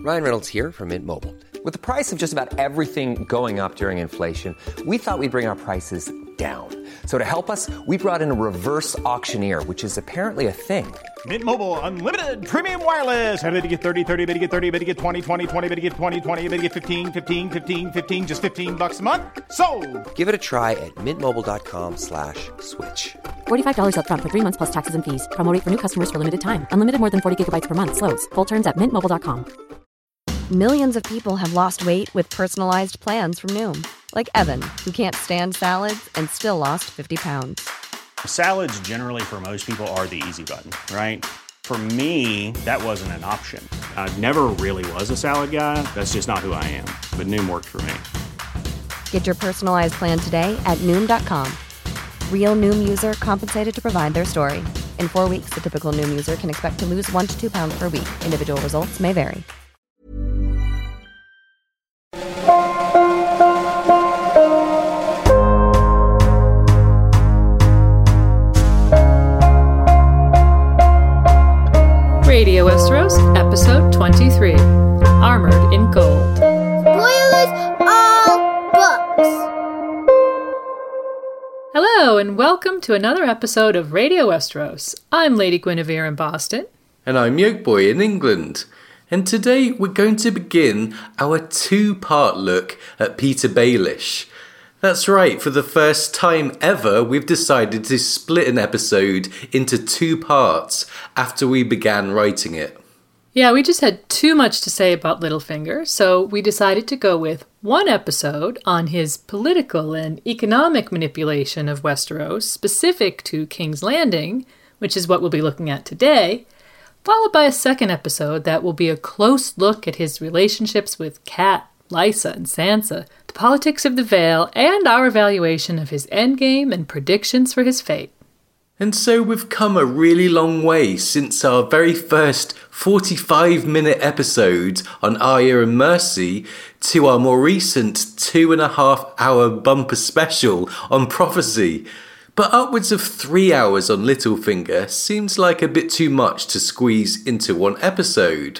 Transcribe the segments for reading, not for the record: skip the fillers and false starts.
Ryan Reynolds here from Mint Mobile. With the price of just about everything going up during inflation, we thought we'd bring our prices down. So to help us, we brought in a reverse auctioneer, which is apparently a thing. Mint Mobile Unlimited Premium Wireless. How to get 30, 30, bit to get 30, bit to get 20, 20, 20, bit to get 20, 20, bit to get 15, 15, 15, 15, just $15 a month? Sold! Give it a try at mintmobile.com/switch. $45 up front for 3 months plus taxes and fees. Promo rate for new customers for limited time. Unlimited more than 40 gigabytes per month. Slows full terms at mintmobile.com. Millions of people have lost weight with personalized plans from Noom. Like Evan, who can't stand salads and still lost 50 pounds. Salads generally for most people are the easy button, right? For me, that wasn't an option. I never really was a salad guy. That's just not who I am. But Noom worked for me. Get your personalized plan today at Noom.com. Real Noom user compensated to provide their story. In 4 weeks, the typical Noom user can expect to lose 1 to 2 pounds per week. Individual results may vary. Radio Westeros, Episode 23, Armored in Gold. Spoilers all books! Hello, and welcome to another episode of Radio Westeros. I'm Lady Guinevere in Boston. And I'm Yolkboy in England. And today we're going to begin our two-part look at Petyr Baelish. That's right, for the first time ever, we've decided to split an episode into 2 parts after we began writing it. Yeah, we just had too much to say about Littlefinger, so we decided to go with 1 episode on his political and economic manipulation of Westeros, specific to King's Landing, which is what we'll be looking at today, followed by a 2nd episode that will be a close look at his relationships with Cat, Lysa, and Sansa, the politics of the Vale, and our evaluation of his endgame and predictions for his fate. And so we've come a really long way since our very first 45-minute episode on Arya and Mercy to our more recent 2.5-hour bumper special on Prophecy. But upwards of 3 hours on Littlefinger seems like a bit too much to squeeze into 1 episode.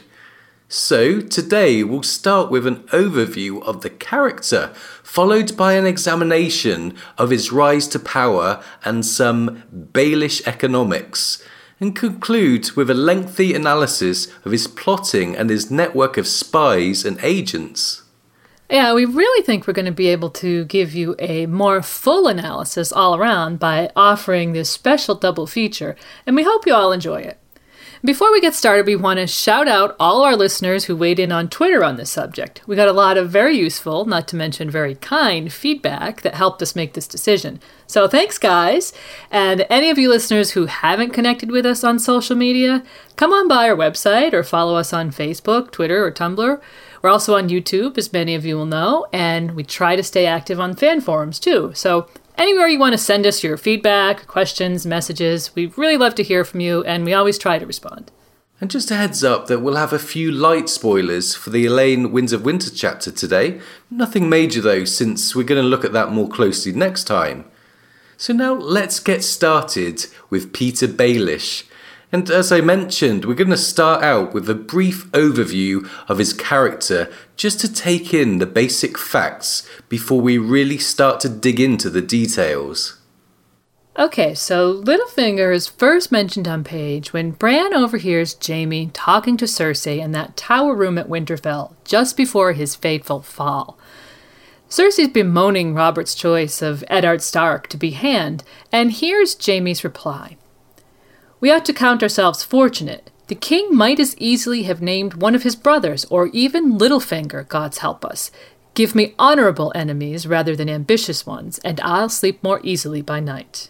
So today we'll start with an overview of the character, followed by an examination of his rise to power and some Baelish economics, and conclude with a lengthy analysis of his plotting and his network of spies and agents. Yeah, we really think we're going to be able to give you a more full analysis all around by offering this special double feature, and we hope you all enjoy it. Before we get started, we want to shout out all our listeners who weighed in on Twitter on this subject. We got a lot of very useful, not to mention very kind, feedback that helped us make this decision. So thanks, guys. And any of you listeners who haven't connected with us on social media, come on by our website or follow us on Facebook, Twitter, or Tumblr. We're also on YouTube, as many of you will know, and we try to stay active on fan forums too. So anywhere you want to send us your feedback, questions, messages, we'd really love to hear from you, and we always try to respond. And just a heads up that we'll have a few light spoilers for the Elaine Winds of Winter chapter today. Nothing major though, since we're going to look at that more closely next time. So now let's get started with Petyr Baelish. And as I mentioned, we're going to start out with a brief overview of his character, just to take in the basic facts before we really start to dig into the details. Okay, so Littlefinger is first mentioned on page when Bran overhears Jaime talking to Cersei in that tower room at Winterfell just before his fateful fall. Cersei's bemoaning Robert's choice of Eddard Stark to be Hand, and here's Jaime's reply. We ought to count ourselves fortunate. The king might as easily have named one of his brothers, or even Littlefinger, God's help us. Give me honorable enemies rather than ambitious ones, and I'll sleep more easily by night.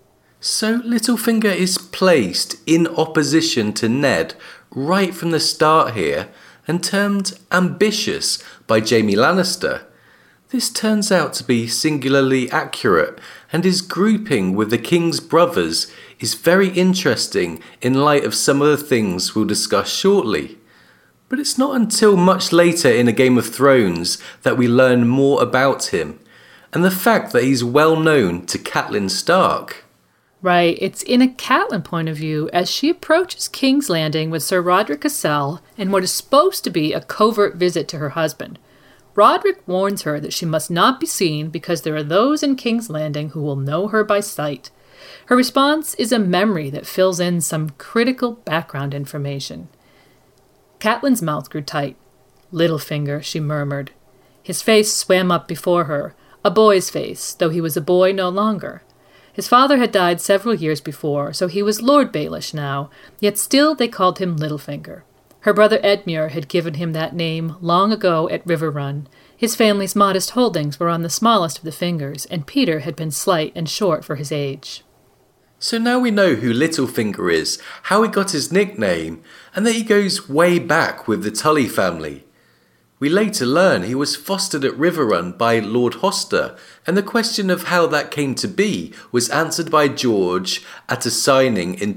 So Littlefinger is placed in opposition to Ned right from the start here, and termed ambitious by Jaime Lannister. This turns out to be singularly accurate, and his grouping with the king's brothers is very interesting in light of some of the things we'll discuss shortly. But it's not until much later in A Game of Thrones that we learn more about him, and the fact that he's well known to Catelyn Stark. Right, it's in a Catelyn point of view as she approaches King's Landing with Sir Roderick Cassel in what is supposed to be a covert visit to her husband. Roderick warns her that she must not be seen because there are those in King's Landing who will know her by sight. Her response is a memory that fills in some critical background information. Catelyn's mouth grew tight. "Littlefinger," she murmured. His face swam up before her, a boy's face, though he was a boy no longer. His father had died several years before, so he was Lord Baelish now, yet still they called him Littlefinger. Her brother Edmure had given him that name long ago at Riverrun. His family's modest holdings were on the smallest of the fingers, and Peter had been slight and short for his age. So now we know who Littlefinger is, how he got his nickname, and that he goes way back with the Tully family. We later learn he was fostered at Riverrun by Lord Hoster, and the question of how that came to be was answered by George at a signing in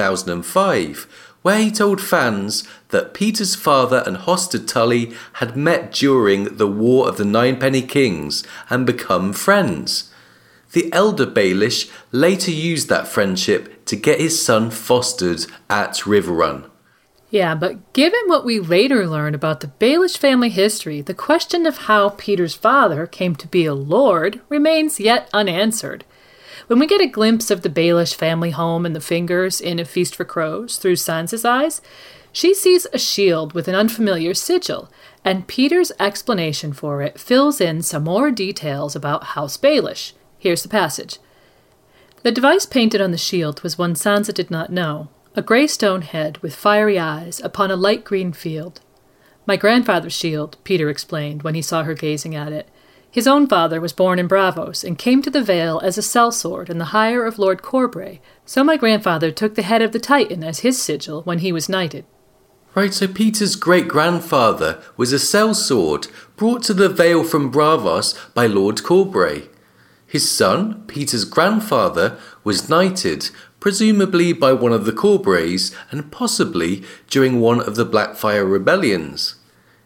2005, where he told fans that Peter's father and Hoster Tully had met during the War of the Ninepenny Kings and become friends. The elder Baelish later used that friendship to get his son fostered at Riverrun. Yeah, but given what we later learn about the Baelish family history, the question of how Peter's father came to be a lord remains yet unanswered. When we get a glimpse of the Baelish family home in the Fingers in A Feast for Crows through Sansa's eyes, she sees a shield with an unfamiliar sigil, and Peter's explanation for it fills in some more details about House Baelish. Here's the passage. The device painted on the shield was one Sansa did not know, a grey stone head with fiery eyes upon a light green field. My grandfather's shield, Peter explained when he saw her gazing at it. His own father was born in Braavos and came to the Vale as a sellsword in the hire of Lord Corbray, so my grandfather took the head of the Titan as his sigil when he was knighted. Right, so Peter's great-grandfather was a sellsword brought to the Vale from Braavos by Lord Corbray. His son, Peter's grandfather, was knighted, presumably by one of the Corbrays and possibly during one of the Blackfyre rebellions.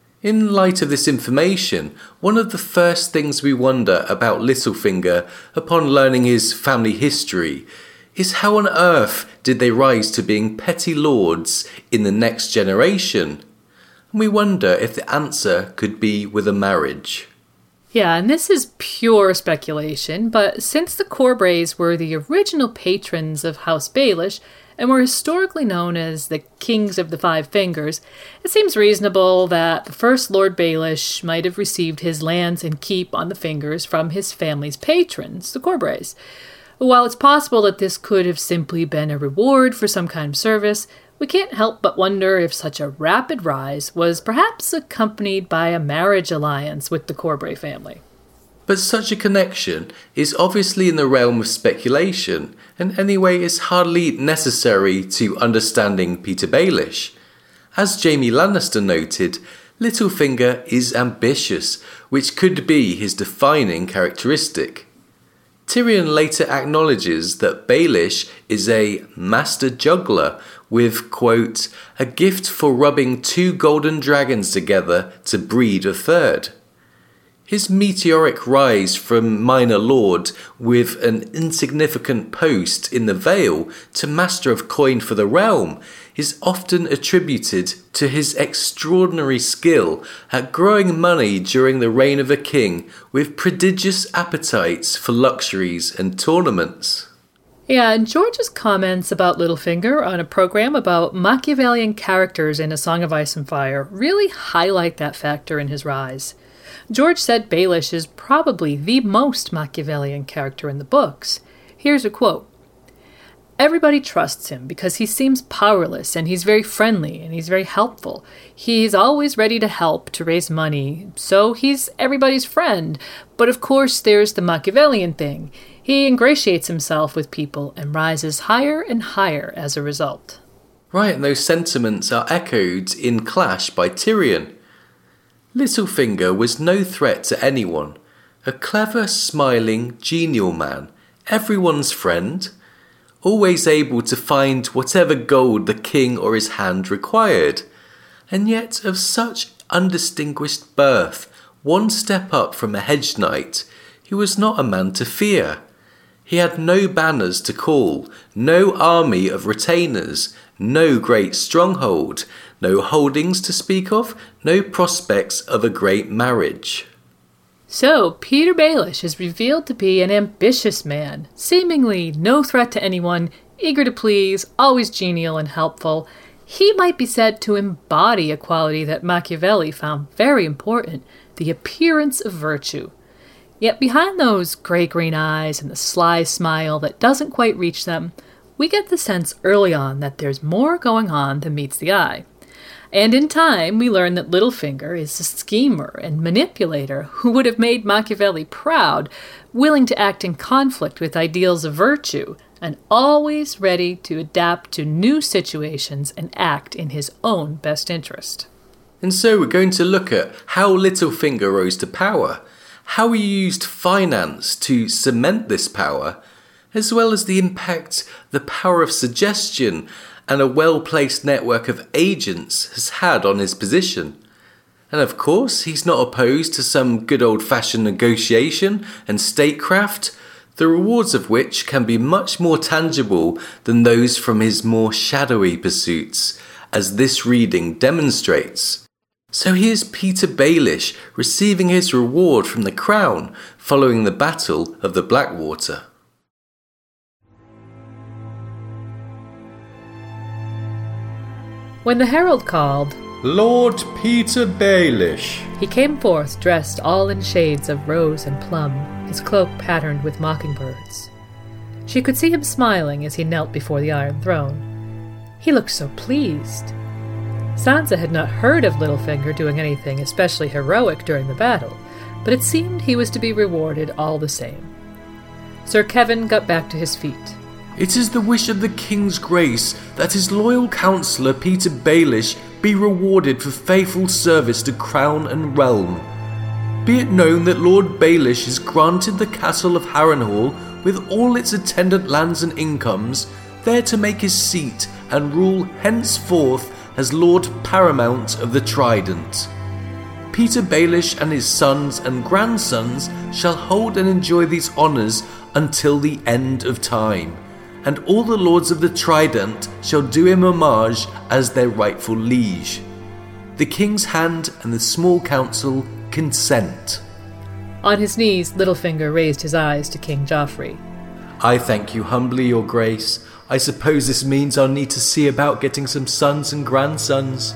In light of this information, one of the first things we wonder about Littlefinger upon learning his family history is how on earth did they rise to being petty lords in the next generation? And we wonder if the answer could be with a marriage. Yeah, and this is pure speculation, but since the Corbrays were the original patrons of House Baelish and were historically known as the Kings of the Five Fingers, it seems reasonable that the first Lord Baelish might have received his lands and keep on the Fingers from his family's patrons, the Corbrays. While it's possible that this could have simply been a reward for some kind of service, we can't help but wonder if such a rapid rise was perhaps accompanied by a marriage alliance with the Corbray family. But such a connection is obviously in the realm of speculation, and anyway is hardly necessary to understanding Peter Baelish. As Jaime Lannister noted, Littlefinger is ambitious, which could be his defining characteristic. Tyrion later acknowledges that Baelish is a master juggler with, quote, a gift for rubbing two golden dragons together to breed a third. His meteoric rise from minor lord with an insignificant post in the Vale to master of coin for the realm is often attributed to his extraordinary skill at growing money during the reign of a king with prodigious appetites for luxuries and tournaments. Yeah, and George's comments about Littlefinger on a program about Machiavellian characters in A Song of Ice and Fire really highlight that factor in his rise. George said Baelish is probably the most Machiavellian character in the books. Here's a quote. Everybody trusts him because he seems powerless and he's very friendly and he's very helpful. He's always ready to help to raise money, so he's everybody's friend. But of course there's the Machiavellian thing. He ingratiates himself with people and rises higher and higher as a result. Right, and those sentiments are echoed in Clash by Tyrion. Littlefinger was no threat to anyone. A clever, smiling, genial man, everyone's friend, always able to find whatever gold the king or his hand required, and yet of such undistinguished birth, one step up from a hedge knight, he was not a man to fear. He had no banners to call, no army of retainers, no great stronghold, no holdings to speak of, no prospects of a great marriage. So, Petyr Baelish is revealed to be an ambitious man, seemingly no threat to anyone, eager to please, always genial and helpful. He might be said to embody a quality that Machiavelli found very important, the appearance of virtue. Yet behind those grey-green eyes and the sly smile that doesn't quite reach them, we get the sense early on that there's more going on than meets the eye. And in time, we learn that Littlefinger is a schemer and manipulator who would have made Machiavelli proud, willing to act in conflict with ideals of virtue, and always ready to adapt to new situations and act in his own best interest. And so we're going to look at how Littlefinger rose to power, how he used finance to cement this power, as well as the impact the power of suggestion and a well-placed network of agents has had on his position. And of course, he's not opposed to some good old-fashioned negotiation and statecraft, the rewards of which can be much more tangible than those from his more shadowy pursuits, as this reading demonstrates. So here's Petyr Baelish receiving his reward from the crown following the Battle of the Blackwater. When the herald called, "Lord Petyr Baelish," he came forth dressed all in shades of rose and plum, his cloak patterned with mockingbirds. She could see him smiling as he knelt before the Iron Throne. He looked so pleased. Sansa had not heard of Littlefinger doing anything especially heroic during the battle, but it seemed he was to be rewarded all the same. Sir Kevin got back to his feet. "It is the wish of the King's grace that his loyal counsellor Petyr Baelish be rewarded for faithful service to crown and realm. Be it known that Lord Baelish is granted the castle of Harrenhal with all its attendant lands and incomes, there to make his seat and rule henceforth as Lord Paramount of the Trident. Petyr Baelish and his sons and grandsons shall hold and enjoy these honours until the end of time, and all the lords of the Trident shall do him homage as their rightful liege. The King's hand and the small council consent." On his knees, Littlefinger raised his eyes to King Joffrey. "I thank you humbly, your grace. I suppose this means I'll need to see about getting some sons and grandsons."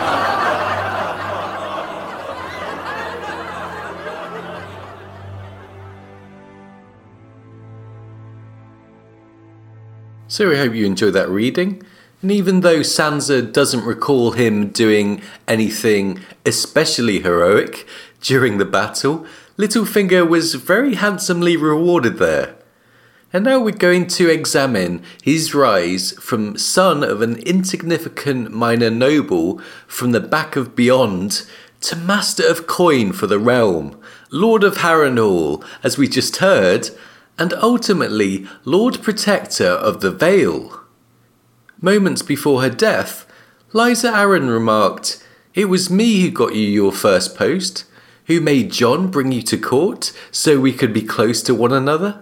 So I hope you enjoyed that reading. And even though Sansa doesn't recall him doing anything especially heroic during the battle, Littlefinger was very handsomely rewarded there. And now we're going to examine his rise from son of an insignificant minor noble from the back of beyond to master of coin for the realm, Lord of Harrenhal, as we just heard, and ultimately Lord Protector of the Vale. Moments before her death, Lysa Arryn remarked, "It was me who got you your first post, who made Jon bring you to court so we could be close to one another."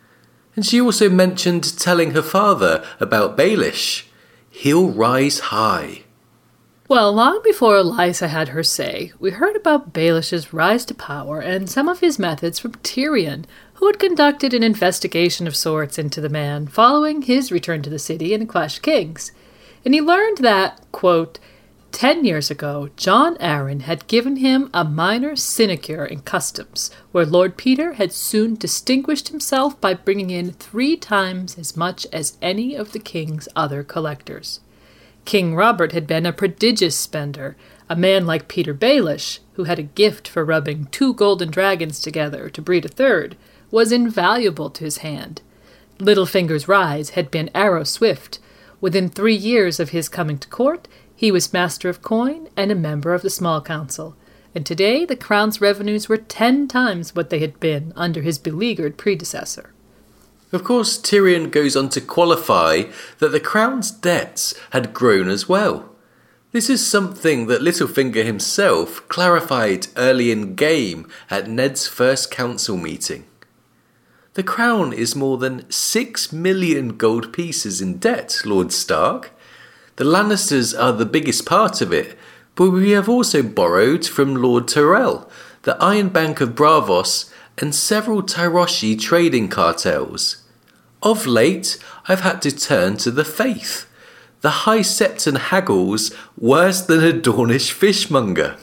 And she also mentioned telling her father about Baelish. He'll rise high. Well, long before Lysa had her say, we heard about Baelish's rise to power and some of his methods from Tyrion, who had conducted an investigation of sorts into the man following his return to the city in Clash of Kings. And he learned that, quote, 10 years ago, Jon Arryn had given him a minor sinecure in customs, where Lord Petyr had soon distinguished himself by bringing in 3 times as much as any of the king's other collectors. King Robert had been a prodigious spender. A man like Petyr Baelish, who had a gift for rubbing 2 golden dragons together to breed a third, was invaluable to his hand. Littlefinger's rise had been arrow swift. Within 3 years of his coming to court, he was master of coin and a member of the small council, and today the crown's revenues were 10 times what they had been under his beleaguered predecessor. Of course, Tyrion goes on to qualify that the crown's debts had grown as well. This is something that Littlefinger himself clarified early in game at Ned's first council meeting. The crown is more than 6 million gold pieces in debt, Lord Stark. The Lannisters are the biggest part of it, but we have also borrowed from Lord Tyrell, the Iron Bank of Braavos, and several Tyroshi trading cartels. Of late, I've had to turn to the faith. The High Septon haggles worse than a Dornish fishmonger.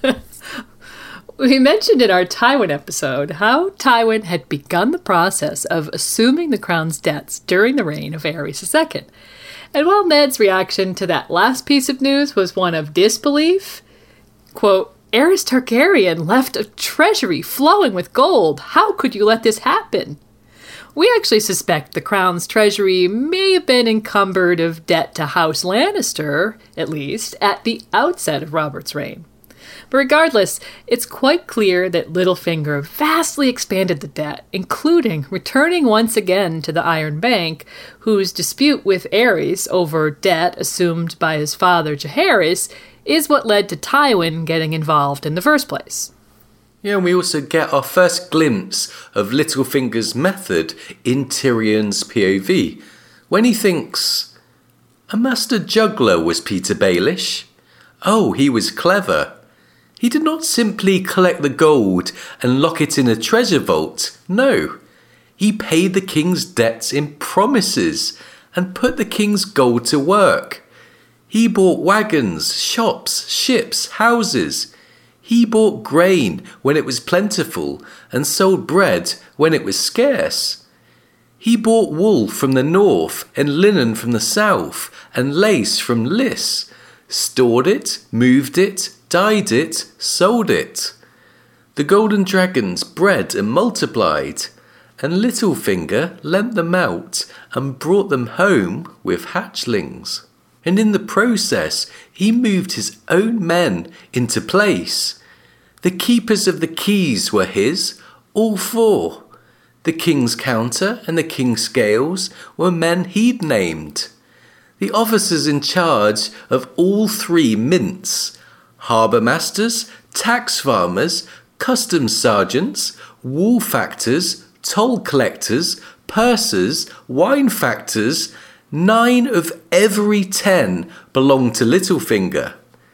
We mentioned in our Tywin episode how Tywin had begun the process of assuming the crown's debts during the reign of Aerys II. And while Ned's reaction to that last piece of news was one of disbelief, quote, Aerys Targaryen left a treasury flowing with gold. How could you let this happen? We actually suspect the crown's treasury may have been encumbered of debt to House Lannister, at least, at the outset of Robert's reign. But regardless, it's quite clear that Littlefinger vastly expanded the debt, including returning once again to the Iron Bank, whose dispute with Aerys over debt assumed by his father Jaehaerys is what led to Tywin getting involved in the first place. Yeah, and we also get our first glimpse of Littlefinger's method in Tyrion's POV, when he thinks, a master juggler was Peter Baelish. Oh, he was clever. He did not simply collect the gold and lock it in a treasure vault. No, he paid the king's debts in promises and put the king's gold to work. He bought wagons, shops, ships, houses. He bought grain when it was plentiful and sold bread when it was scarce. He bought wool from the north and linen from the south and lace from Lys, stored it, moved it, dyed it, sold it. The golden dragons bred and multiplied, and Littlefinger lent them out and brought them home with hatchlings. And in the process, he moved his own men into place. The keepers of the keys were his, all four. The king's counter and the king's scales were men he'd named. The officers in charge of all three mints, harbour masters, tax farmers, customs sergeants, wool factors, toll collectors, pursers, wine factors, 9 of every 10 belonged to Littlefinger.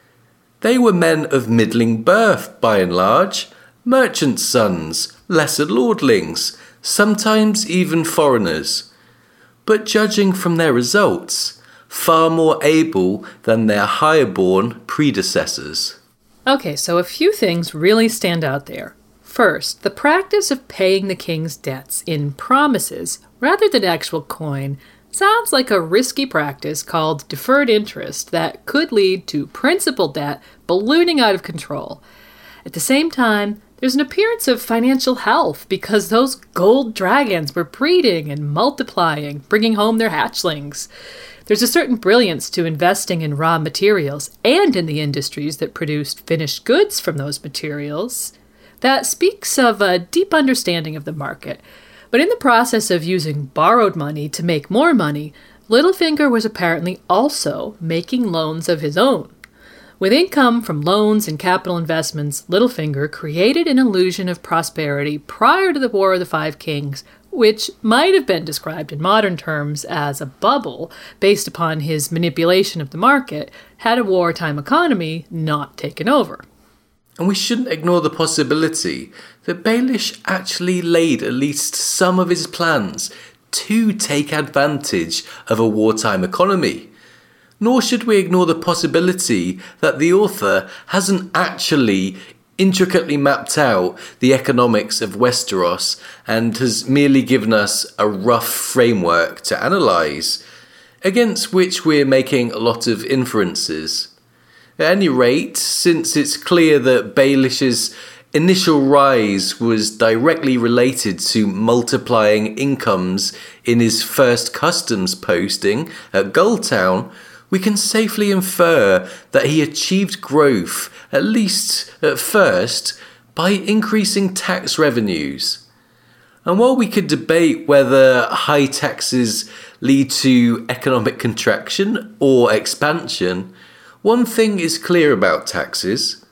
They were men of middling birth, by and large, merchants' sons, lesser lordlings, sometimes even foreigners. But judging from their results, far more able than their higher-born predecessors. Okay, so a few things really stand out there. First, the practice of paying the king's debts in promises rather than actual coin sounds like a risky practice called deferred interest that could lead to principal debt ballooning out of control. At the same time, there's an appearance of financial health because those gold dragons were breeding and multiplying, bringing home their hatchlings. There's a certain brilliance to investing in raw materials and in the industries that produced finished goods from those materials that speaks of a deep understanding of the market. But in the process of using borrowed money to make more money, Littlefinger was apparently also making loans of his own. With income from loans and capital investments, Littlefinger created an illusion of prosperity prior to the War of the Five Kings, which might have been described in modern terms as a bubble based upon his manipulation of the market had a wartime economy not taken over. And we shouldn't ignore the possibility that Baelish actually laid at least some of his plans to take advantage of a wartime economy. Nor should we ignore the possibility that the author hasn't actually intricately mapped out the economics of Westeros and has merely given us a rough framework to analyse, against which we're making a lot of inferences. At any rate, since it's clear that Baelish's initial rise was directly related to multiplying incomes in his first customs posting at Gulltown, we can safely infer that he achieved growth, at least at first, by increasing tax revenues. And while we could debate whether high taxes lead to economic contraction or expansion, one thing is clear about taxes.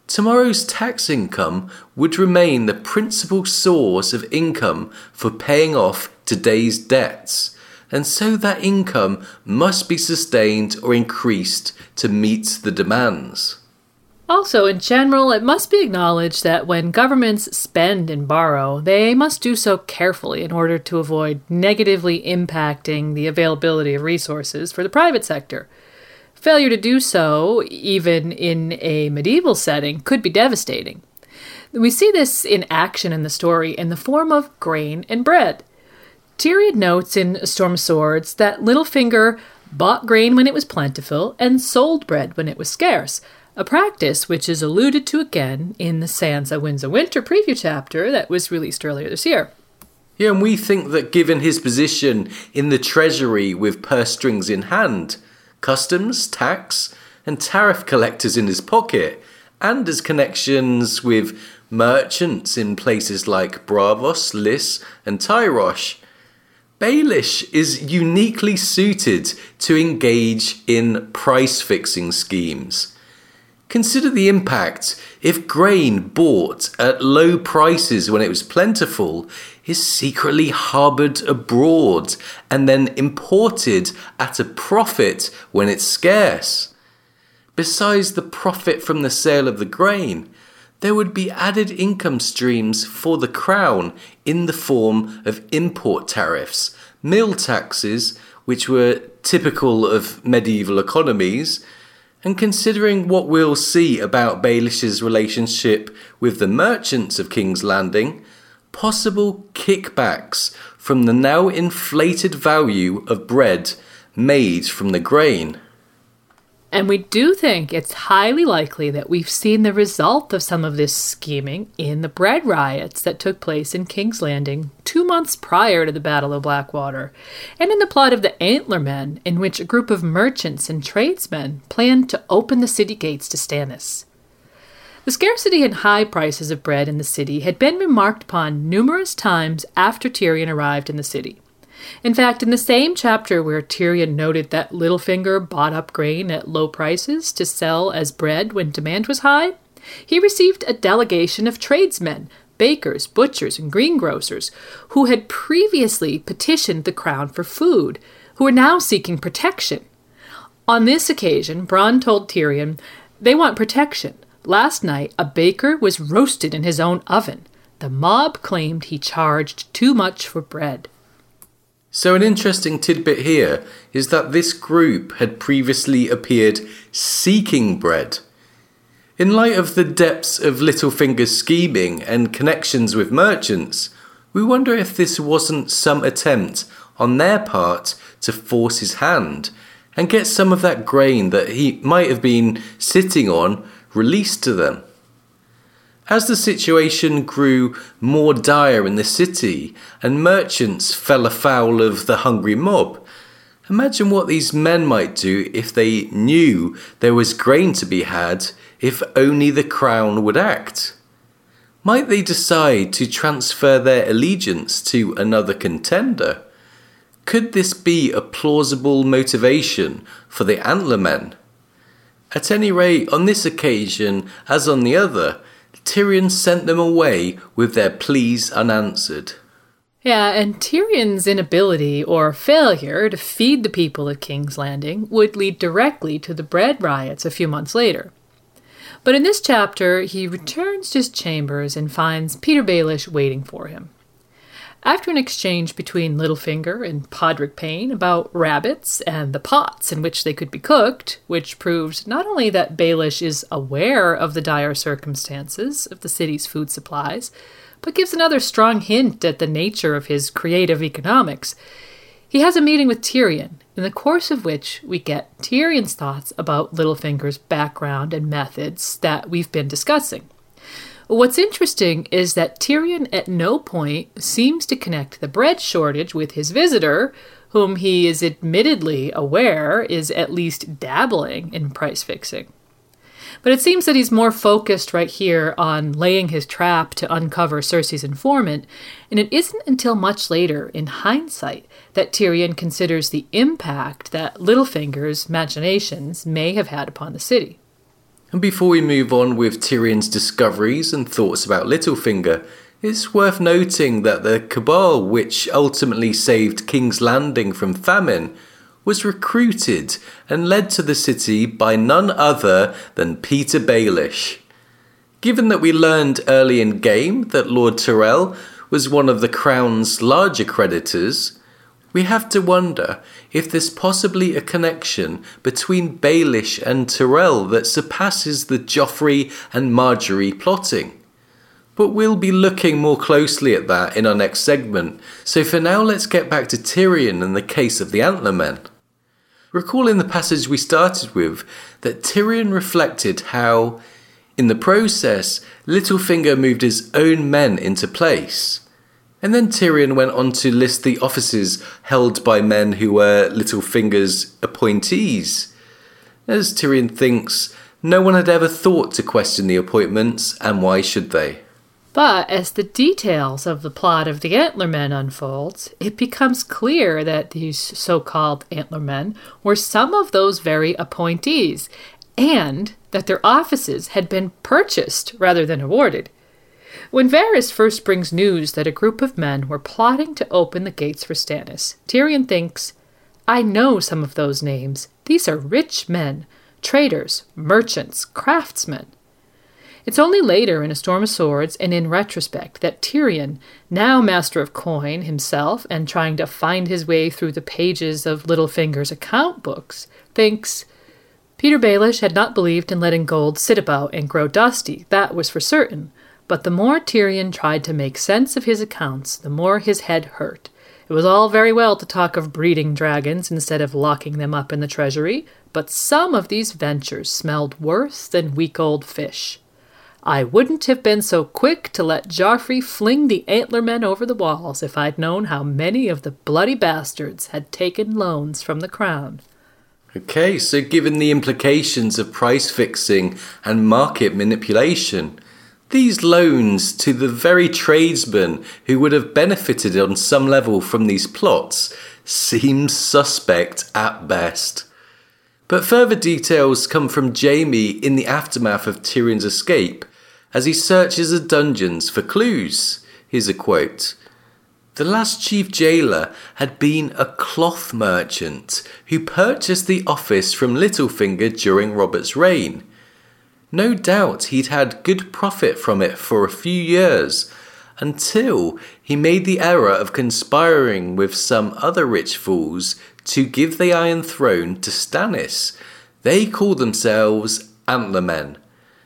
Tomorrow's tax income would remain the principal source of income for paying off today's debts, and so that income must be sustained or increased to meet the demands. Also, in general, it must be acknowledged that when governments spend and borrow, they must do so carefully in order to avoid negatively impacting the availability of resources for the private sector. Failure to do so, even in a medieval setting, could be devastating. We see this in action in the story in the form of grain and bread. Tyrion notes in A Storm of Swords that Littlefinger bought grain when it was plentiful and sold bread when it was scarce, a practice which is alluded to again in the Sansa Winds of Winter preview chapter that was released earlier this year. Yeah, and we think that given his position in the treasury with purse strings in hand, customs, tax, and tariff collectors in his pocket, and his connections with merchants in places like Braavos, Lys, and Tyrosh, Baelish is uniquely suited to engage in price-fixing schemes. Consider the impact if grain bought at low prices when it was plentiful is secretly harboured abroad and then imported at a profit when it's scarce. Besides the profit from the sale of the grain, there would be added income streams for the crown in the form of import tariffs, mill taxes, which were typical of medieval economies, and considering what we'll see about Baelish's relationship with the merchants of King's Landing, possible kickbacks from the now inflated value of bread made from the grain. And we do think it's highly likely that we've seen the result of some of this scheming in the bread riots that took place in King's Landing 2 months prior to the Battle of Blackwater, and in the plot of the Antlermen, in which a group of merchants and tradesmen planned to open the city gates to Stannis. The scarcity and high prices of bread in the city had been remarked upon numerous times after Tyrion arrived in the city. In fact, in the same chapter where Tyrion noted that Littlefinger bought up grain at low prices to sell as bread when demand was high, he received a delegation of tradesmen, bakers, butchers, and greengrocers who had previously petitioned the crown for food, who were now seeking protection. On this occasion, Bronn told Tyrion, "They want protection. Last night, a baker was roasted in his own oven. The mob claimed he charged too much for bread." So an interesting tidbit here is that this group had previously appeared seeking bread. In light of the depths of Littlefinger's scheming and connections with merchants, we wonder if this wasn't some attempt on their part to force his hand and get some of that grain that he might have been sitting on released to them. As the situation grew more dire in the city and merchants fell afoul of the hungry mob, imagine what these men might do if they knew there was grain to be had if only the crown would act. Might they decide to transfer their allegiance to another contender? Could this be a plausible motivation for the Antlermen? At any rate, on this occasion, as on the other, Tyrion sent them away with their pleas unanswered. Yeah, and Tyrion's inability or failure to feed the people of King's Landing would lead directly to the bread riots a few months later. But in this chapter, he returns to his chambers and finds Petyr Baelish waiting for him. After an exchange between Littlefinger and Podrick Payne about rabbits and the pots in which they could be cooked, which proves not only that Baelish is aware of the dire circumstances of the city's food supplies, but gives another strong hint at the nature of his creative economics, he has a meeting with Tyrion, in the course of which we get Tyrion's thoughts about Littlefinger's background and methods that we've been discussing. What's interesting is that Tyrion at no point seems to connect the bread shortage with his visitor, whom he is admittedly aware is at least dabbling in price fixing. But it seems that he's more focused right here on laying his trap to uncover Cersei's informant, and it isn't until much later, in hindsight, that Tyrion considers the impact that Littlefinger's machinations may have had upon the city. And before we move on with Tyrion's discoveries and thoughts about Littlefinger, it's worth noting that the Cabal, which ultimately saved King's Landing from famine, was recruited and led to the city by none other than Peter Baelish. Given that we learned early in game that Lord Tyrell was one of the Crown's larger creditors, we have to wonder if there's possibly a connection between Baelish and Tyrell that surpasses the Joffrey and Margaery plotting. But we'll be looking more closely at that in our next segment, so for now let's get back to Tyrion and the case of the Antlermen. Recall in the passage we started with that Tyrion reflected how, in the process, Littlefinger moved his own men into place. And then Tyrion went on to list the offices held by men who were Littlefinger's appointees. As Tyrion thinks, no one had ever thought to question the appointments, and why should they? But as the details of the plot of the Antlermen unfolds, it becomes clear that these so-called Antlermen were some of those very appointees, and that their offices had been purchased rather than awarded. When Varys first brings news that a group of men were plotting to open the gates for Stannis, Tyrion thinks, I know some of those names. These are rich men, traders, merchants, craftsmen. It's only later in A Storm of Swords and in retrospect that Tyrion, now master of coin himself and trying to find his way through the pages of Littlefinger's account books, thinks, Peter Baelish had not believed in letting gold sit about and grow dusty, that was for certain. But the more Tyrion tried to make sense of his accounts, the more his head hurt. It was all very well to talk of breeding dragons instead of locking them up in the treasury, but some of these ventures smelled worse than week old fish. I wouldn't have been so quick to let Joffrey fling the Antlermen over the walls if I'd known how many of the bloody bastards had taken loans from the crown. Okay, so given the implications of price fixing and market manipulation, these loans to the very tradesmen who would have benefited on some level from these plots seem suspect at best. But further details come from Jaime in the aftermath of Tyrion's escape, as he searches the dungeons for clues. Here's a quote. The last chief jailer had been a cloth merchant who purchased the office from Littlefinger during Robert's reign. No doubt he'd had good profit from it for a few years, until he made the error of conspiring with some other rich fools to give the Iron Throne to Stannis. They called themselves Antlermen.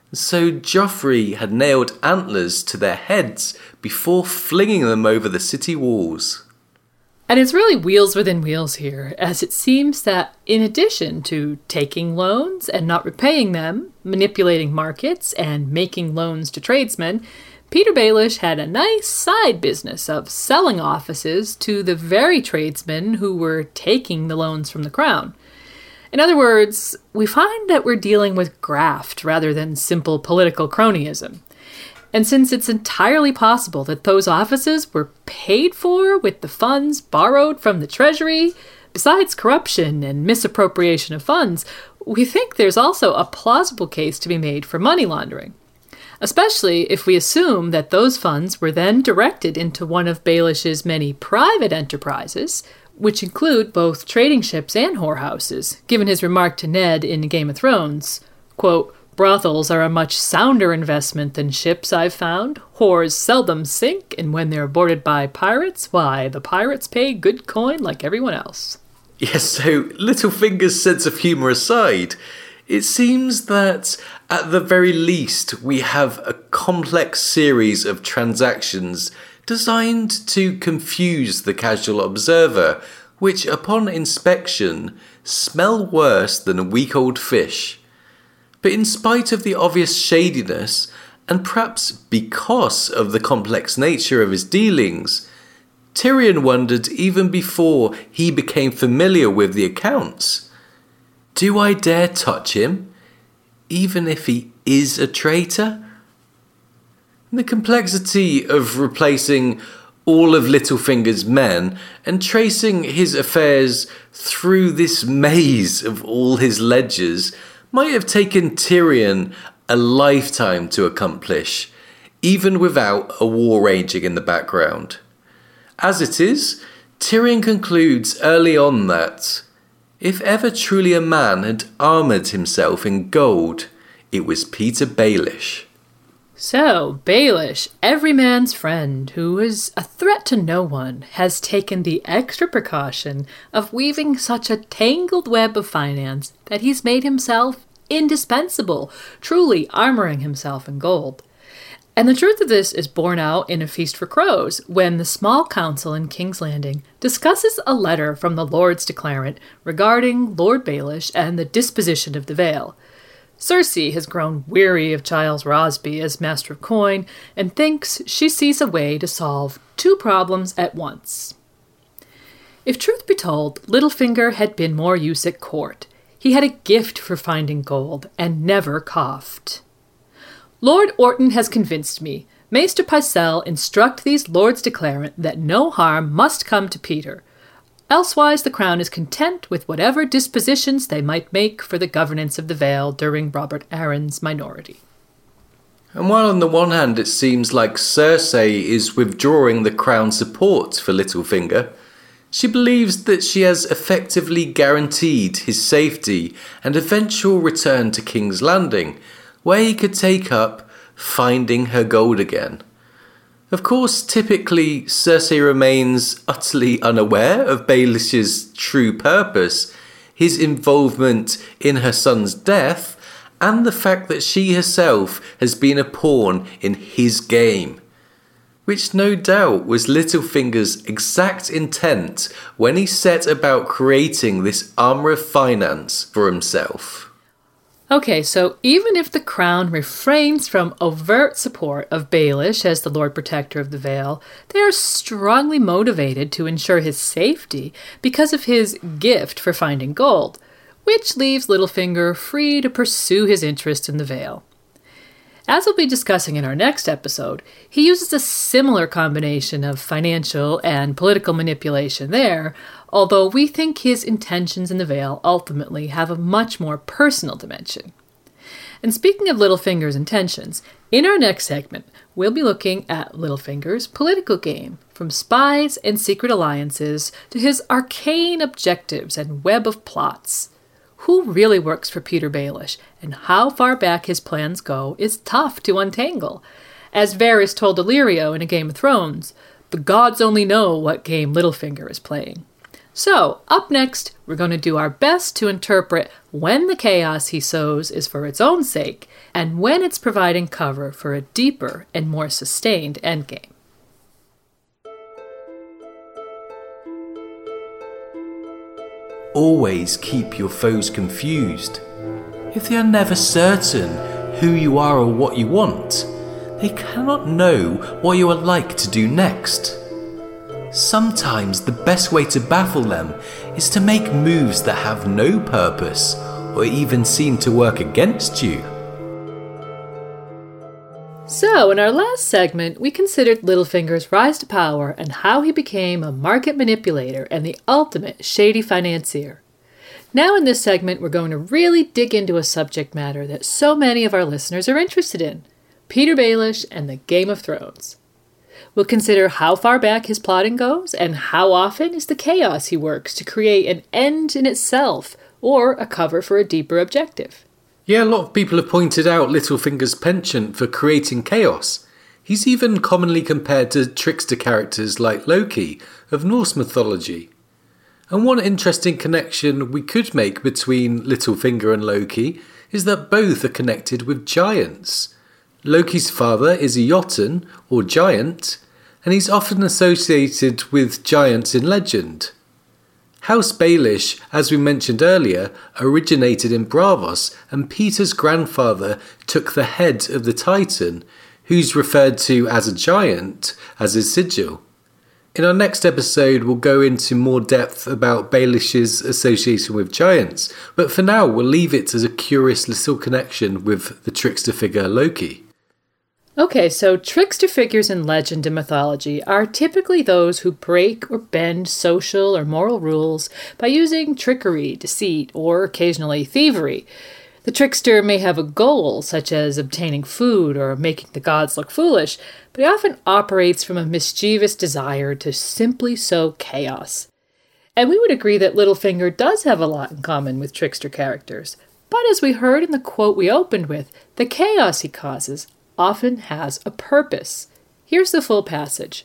So Joffrey had nailed antlers to their heads before flinging them over the city walls. And it's really wheels within wheels here, as it seems that in addition to taking loans and not repaying them, manipulating markets, and making loans to tradesmen, Peter Baelish had a nice side business of selling offices to the very tradesmen who were taking the loans from the crown. In other words, we find that we're dealing with graft rather than simple political cronyism. And since it's entirely possible that those offices were paid for with the funds borrowed from the treasury, besides corruption and misappropriation of funds, we think there's also a plausible case to be made for money laundering. Especially if we assume that those funds were then directed into one of Baelish's many private enterprises, which include both trading ships and whorehouses, given his remark to Ned in Game of Thrones, quote, brothels are a much sounder investment than ships, I've found. Whores seldom sink, and when they're boarded by pirates, why, the pirates pay good coin like everyone else. Yes, so Littlefinger's sense of humour aside, it seems that at the very least we have a complex series of transactions designed to confuse the casual observer, which upon inspection smell worse than week-old fish. But in spite of the obvious shadiness, and perhaps because of the complex nature of his dealings, Tyrion wondered even before he became familiar with the accounts, do I dare touch him, even if he is a traitor? The complexity of replacing all of Littlefinger's men and tracing his affairs through this maze of all his ledgers might have taken Tyrion a lifetime to accomplish, even without a war raging in the background. As it is, Tyrion concludes early on that if ever truly a man had armoured himself in gold, it was Petyr Baelish. So, Baelish, every man's friend, who is a threat to no one, has taken the extra precaution of weaving such a tangled web of finance that he's made himself indispensable, truly armouring himself in gold. And the truth of this is borne out in A Feast for Crows, when the small council in King's Landing discusses a letter from the Lords Declarant regarding Lord Baelish and the disposition of the Vale. Cersei has grown weary of Giles Rosby as Master of Coin and thinks she sees a way to solve two problems at once. If truth be told, Littlefinger had been more use at court. He had a gift for finding gold and never coughed. Lord Orton has convinced me. Maester Pycelle instruct these Lords Declarant that no harm must come to Petyr. Elsewise the crown is content with whatever dispositions they might make for the governance of the Vale during Robert Arryn's minority. And while on the one hand it seems like Cersei is withdrawing the crown's support for Littlefinger, she believes that she has effectively guaranteed his safety and eventual return to King's Landing, where he could take up finding her gold again. Of course, typically, Cersei remains utterly unaware of Baelish's true purpose, his involvement in her son's death, and the fact that she herself has been a pawn in his game, which no doubt was Littlefinger's exact intent when he set about creating this armour of finance for himself. Okay, so even if the crown refrains from overt support of Baelish as the Lord Protector of the Vale, they are strongly motivated to ensure his safety because of his gift for finding gold, which leaves Littlefinger free to pursue his interest in the Vale. As we'll be discussing in our next episode, he uses a similar combination of financial and political manipulation there, although we think his intentions in the Vale ultimately have a much more personal dimension. And speaking of Littlefinger's intentions, in our next segment, we'll be looking at Littlefinger's political game, from spies and secret alliances to his arcane objectives and web of plots. Who really works for Petyr Baelish, and how far back his plans go is tough to untangle. As Varys told Illyrio in A Game of Thrones, the gods only know what game Littlefinger is playing. So, up next, we're going to do our best to interpret when the chaos he sows is for its own sake, and when it's providing cover for a deeper and more sustained endgame. Always keep your foes confused. If they are never certain who you are or what you want, they cannot know what you are like to do next. Sometimes the best way to baffle them is to make moves that have no purpose or even seem to work against you. So, in our last segment, we considered Littlefinger's rise to power and how he became a market manipulator and the ultimate shady financier. Now in this segment, we're going to really dig into a subject matter that so many of our listeners are interested in, Petyr Baelish and the Game of Thrones. We'll consider how far back his plotting goes and how often is the chaos he works to create an end in itself or a cover for a deeper objective. Yeah, a lot of people have pointed out Littlefinger's penchant for creating chaos. He's even commonly compared to trickster characters like Loki of Norse mythology. And one interesting connection we could make between Littlefinger and Loki is that both are connected with giants. Loki's father is a Jotun, or giant, and he's often associated with giants in legend. House Baelish, as we mentioned earlier, originated in Braavos, and Petyr's grandfather took the head of the Titan, who's referred to as a giant, as his sigil. In our next episode, we'll go into more depth about Baelish's association with giants, but for now, we'll leave it as a curious little connection with the trickster figure Loki. Okay, so trickster figures in legend and mythology are typically those who break or bend social or moral rules by using trickery, deceit, or occasionally thievery. The trickster may have a goal, such as obtaining food or making the gods look foolish, but he often operates from a mischievous desire to simply sow chaos. And we would agree that Littlefinger does have a lot in common with trickster characters. But as we heard in the quote we opened with, the chaos he causes often has a purpose. Here's the full passage.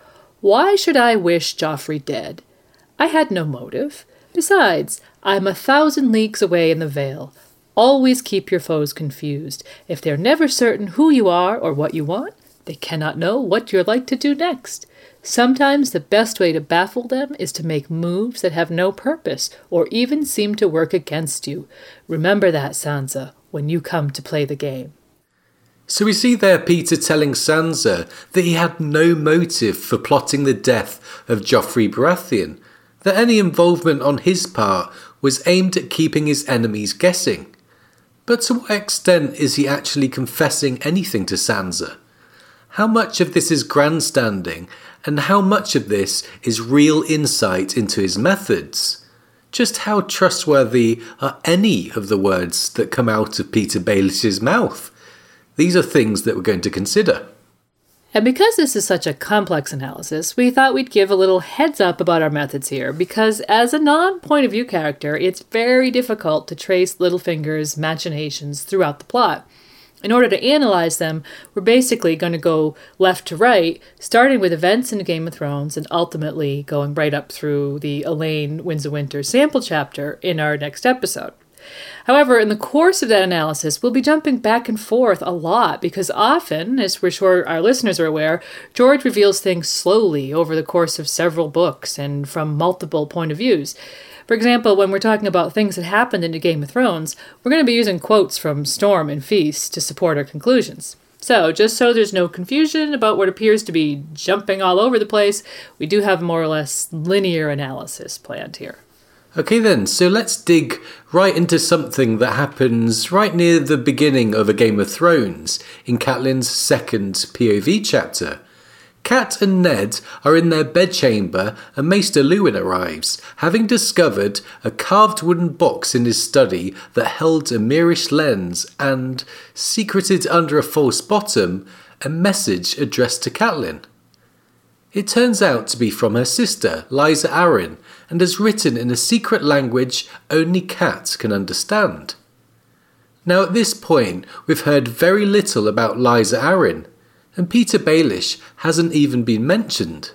"Why should I wish Joffrey dead? I had no motive. Besides, I am 1,000 leagues away in the Vale. Always keep your foes confused. If they're never certain who you are or what you want, they cannot know what you're like to do next. Sometimes the best way to baffle them is to make moves that have no purpose or even seem to work against you. Remember that, Sansa, when you come to play the game." So we see there Peter telling Sansa that he had no motive for plotting the death of Joffrey Baratheon, that any involvement on his part was aimed at keeping his enemies guessing. But to what extent is he actually confessing anything to Sansa? How much of this is grandstanding, and how much of this is real insight into his methods? Just how trustworthy are any of the words that come out of Peter Baelish's mouth? These are things that we're going to consider. And because this is such a complex analysis, we thought we'd give a little heads up about our methods here, because as a non-point of view character, it's very difficult to trace Littlefinger's machinations throughout the plot. In order to analyze them, we're basically going to go left to right, starting with events in Game of Thrones and ultimately going right up through the Elaine Winds of Winter sample chapter in our next episode. However, in the course of that analysis, we'll be jumping back and forth a lot because often, as we're sure our listeners are aware, George reveals things slowly over the course of several books and from multiple point of views. For example, when we're talking about things that happened in Game of Thrones, we're going to be using quotes from Storm and Feast to support our conclusions. So, just so there's no confusion about what appears to be jumping all over the place, we do have more or less linear analysis planned here. Okay then, so let's dig right into something that happens right near the beginning of A Game of Thrones, in Catelyn's second POV chapter. Cat and Ned are in their bedchamber and Maester Luwin arrives, having discovered a carved wooden box in his study that held a Myrish lens and, secreted under a false bottom, a message addressed to Catelyn. It turns out to be from her sister, Lysa Arryn, and is written in a secret language only Cat can understand. Now at this point, we've heard very little about Lysa Arryn, and Peter Baelish hasn't even been mentioned.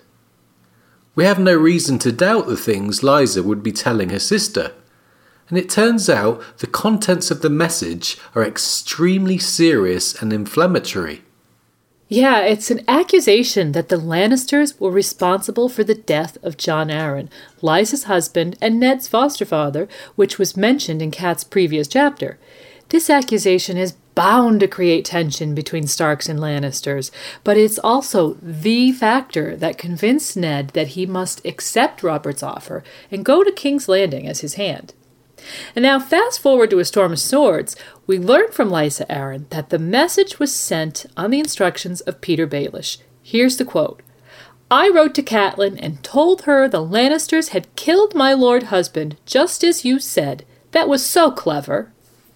We have no reason to doubt the things Lysa would be telling her sister, and it turns out the contents of the message are extremely serious and inflammatory. Yeah, it's an accusation that the Lannisters were responsible for the death of Jon Arryn, Lysa's husband and Ned's foster father, which was mentioned in Cat's previous chapter. This accusation is bound to create tension between Starks and Lannisters, but it's also the factor that convinced Ned that he must accept Robert's offer and go to King's Landing as his hand. And now fast forward to A Storm of Swords, we learn from Lysa Arryn that the message was sent on the instructions of Peter Baelish. Here's the quote. "I wrote to Catelyn and told her the Lannisters had killed my lord husband, just as you said. That was so clever."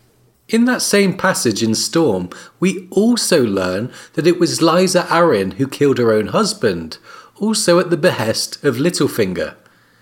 In that same passage in Storm, we also learn that it was Lysa Arryn who killed her own husband, also at the behest of Littlefinger.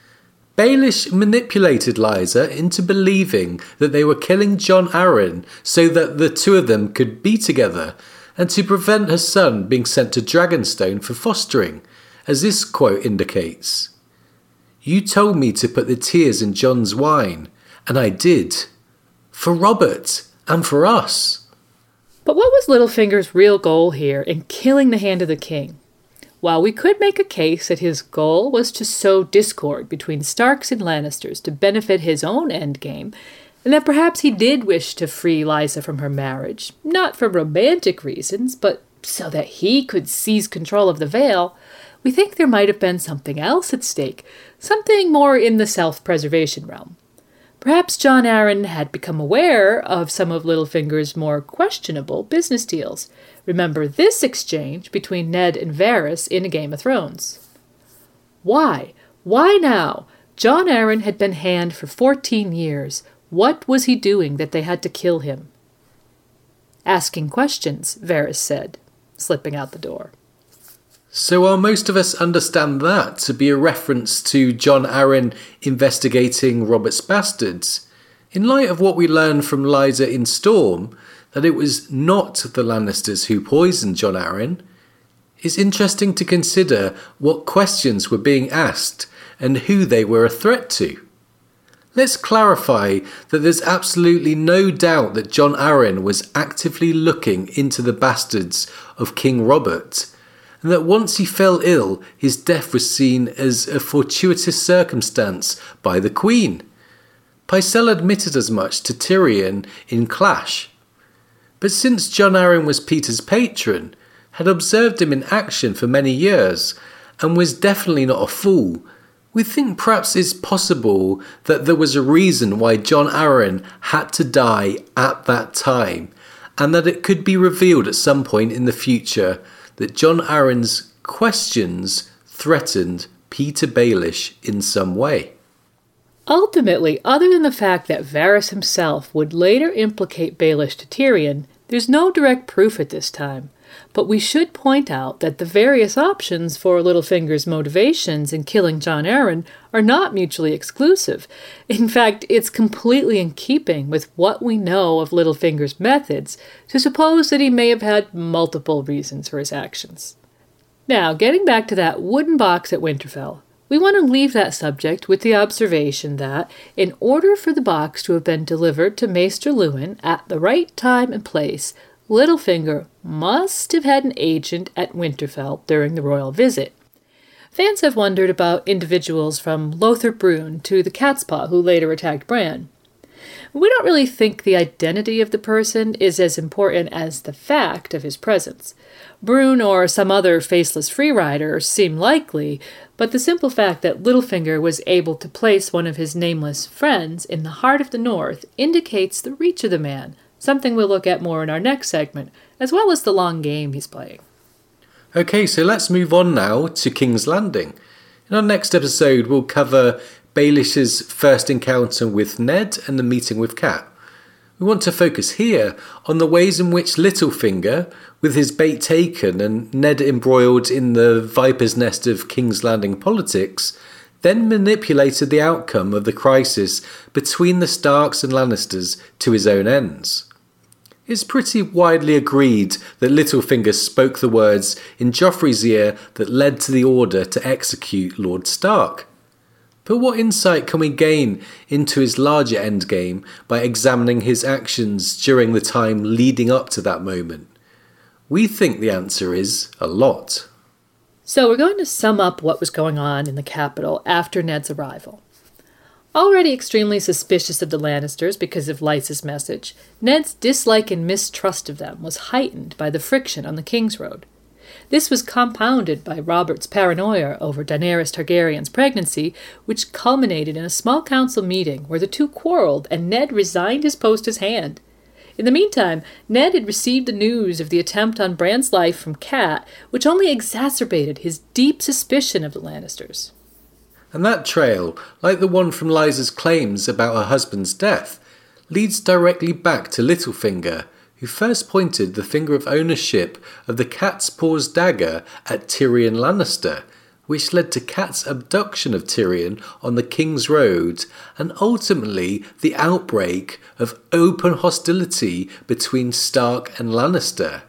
Baelish manipulated Lysa into believing that they were killing Jon Arryn so that the two of them could be together, and to prevent her son being sent to Dragonstone for fostering, as this quote indicates. "You told me to put the tears in Jon's wine, and I did. For Robert, and for us." But what was Littlefinger's real goal here in killing the Hand of the King? While we could make a case that his goal was to sow discord between Starks and Lannisters to benefit his own endgame, and that perhaps he did wish to free Lysa from her marriage, not for romantic reasons, but so that he could seize control of the Vale, we think there might have been something else at stake, something more in the self-preservation realm. Perhaps Jon Arryn had become aware of some of Littlefinger's more questionable business deals. Remember this exchange between Ned and Varys in A Game of Thrones. Why? Why now? Jon Arryn had been Hand for 14 years. What was he doing that they had to kill him? Asking questions, Varys said, slipping out the door. So while most of us understand that to be a reference to Jon Arryn investigating Robert's bastards, in light of what we learn from Lysa in Storm, that it was not the Lannisters who poisoned Jon Arryn, it's interesting to consider what questions were being asked and who they were a threat to. Let's clarify that there's absolutely no doubt that Jon Arryn was actively looking into the bastards of King Robert, and that once he fell ill, his death was seen as a fortuitous circumstance by the Queen. Pycelle admitted as much to Tyrion in Clash. But since Jon Arryn was Peter's patron, had observed him in action for many years, and was definitely not a fool, we think perhaps it's possible that there was a reason why Jon Arryn had to die at that time, and that it could be revealed at some point in the future that Jon Arryn's questions threatened Peter Baelish in some way. Ultimately, other than the fact that Varys himself would later implicate Baelish to Tyrion, there's no direct proof at this time. But we should point out that the various options for Littlefinger's motivations in killing Jon Arryn are not mutually exclusive. In fact, it's completely in keeping with what we know of Littlefinger's methods to suppose that he may have had multiple reasons for his actions. Now, getting back to that wooden box at Winterfell, we want to leave that subject with the observation that, in order for the box to have been delivered to Maester Luwin at the right time and place, Littlefinger must have had an agent at Winterfell during the royal visit. Fans have wondered about individuals from Lothar Brune to the Catspaw who later attacked Bran. We don't really think the identity of the person is as important as the fact of his presence. Brune or some other faceless freerider seem likely, but the simple fact that Littlefinger was able to place one of his nameless friends in the heart of the North indicates the reach of the man, something we'll look at more in our next segment, as well as the long game he's playing. Okay, so let's move on now to King's Landing. In our next episode, we'll cover Baelish's first encounter with Ned and the meeting with Cat. We want to focus here on the ways in which Littlefinger, with his bait taken and Ned embroiled in the viper's nest of King's Landing politics, then manipulated the outcome of the crisis between the Starks and Lannisters to his own ends. It's pretty widely agreed that Littlefinger spoke the words in Joffrey's ear that led to the order to execute Lord Stark. But what insight can we gain into his larger endgame by examining his actions during the time leading up to that moment? We think the answer is a lot. So we're going to sum up what was going on in the capital after Ned's arrival. Already extremely suspicious of the Lannisters because of Lysa's message, Ned's dislike and mistrust of them was heightened by the friction on the King's Road. This was compounded by Robert's paranoia over Daenerys Targaryen's pregnancy, which culminated in a small council meeting where the two quarreled and Ned resigned his post as Hand. In the meantime, Ned had received the news of the attempt on Bran's life from Cat, which only exacerbated his deep suspicion of the Lannisters. And that trail, like the one from Lysa's claims about her husband's death, leads directly back to Littlefinger, who first pointed the finger of ownership of the cat's paw's dagger at Tyrion Lannister, which led to Cat's abduction of Tyrion on the King's Road, and ultimately the outbreak of open hostility between Stark and Lannister.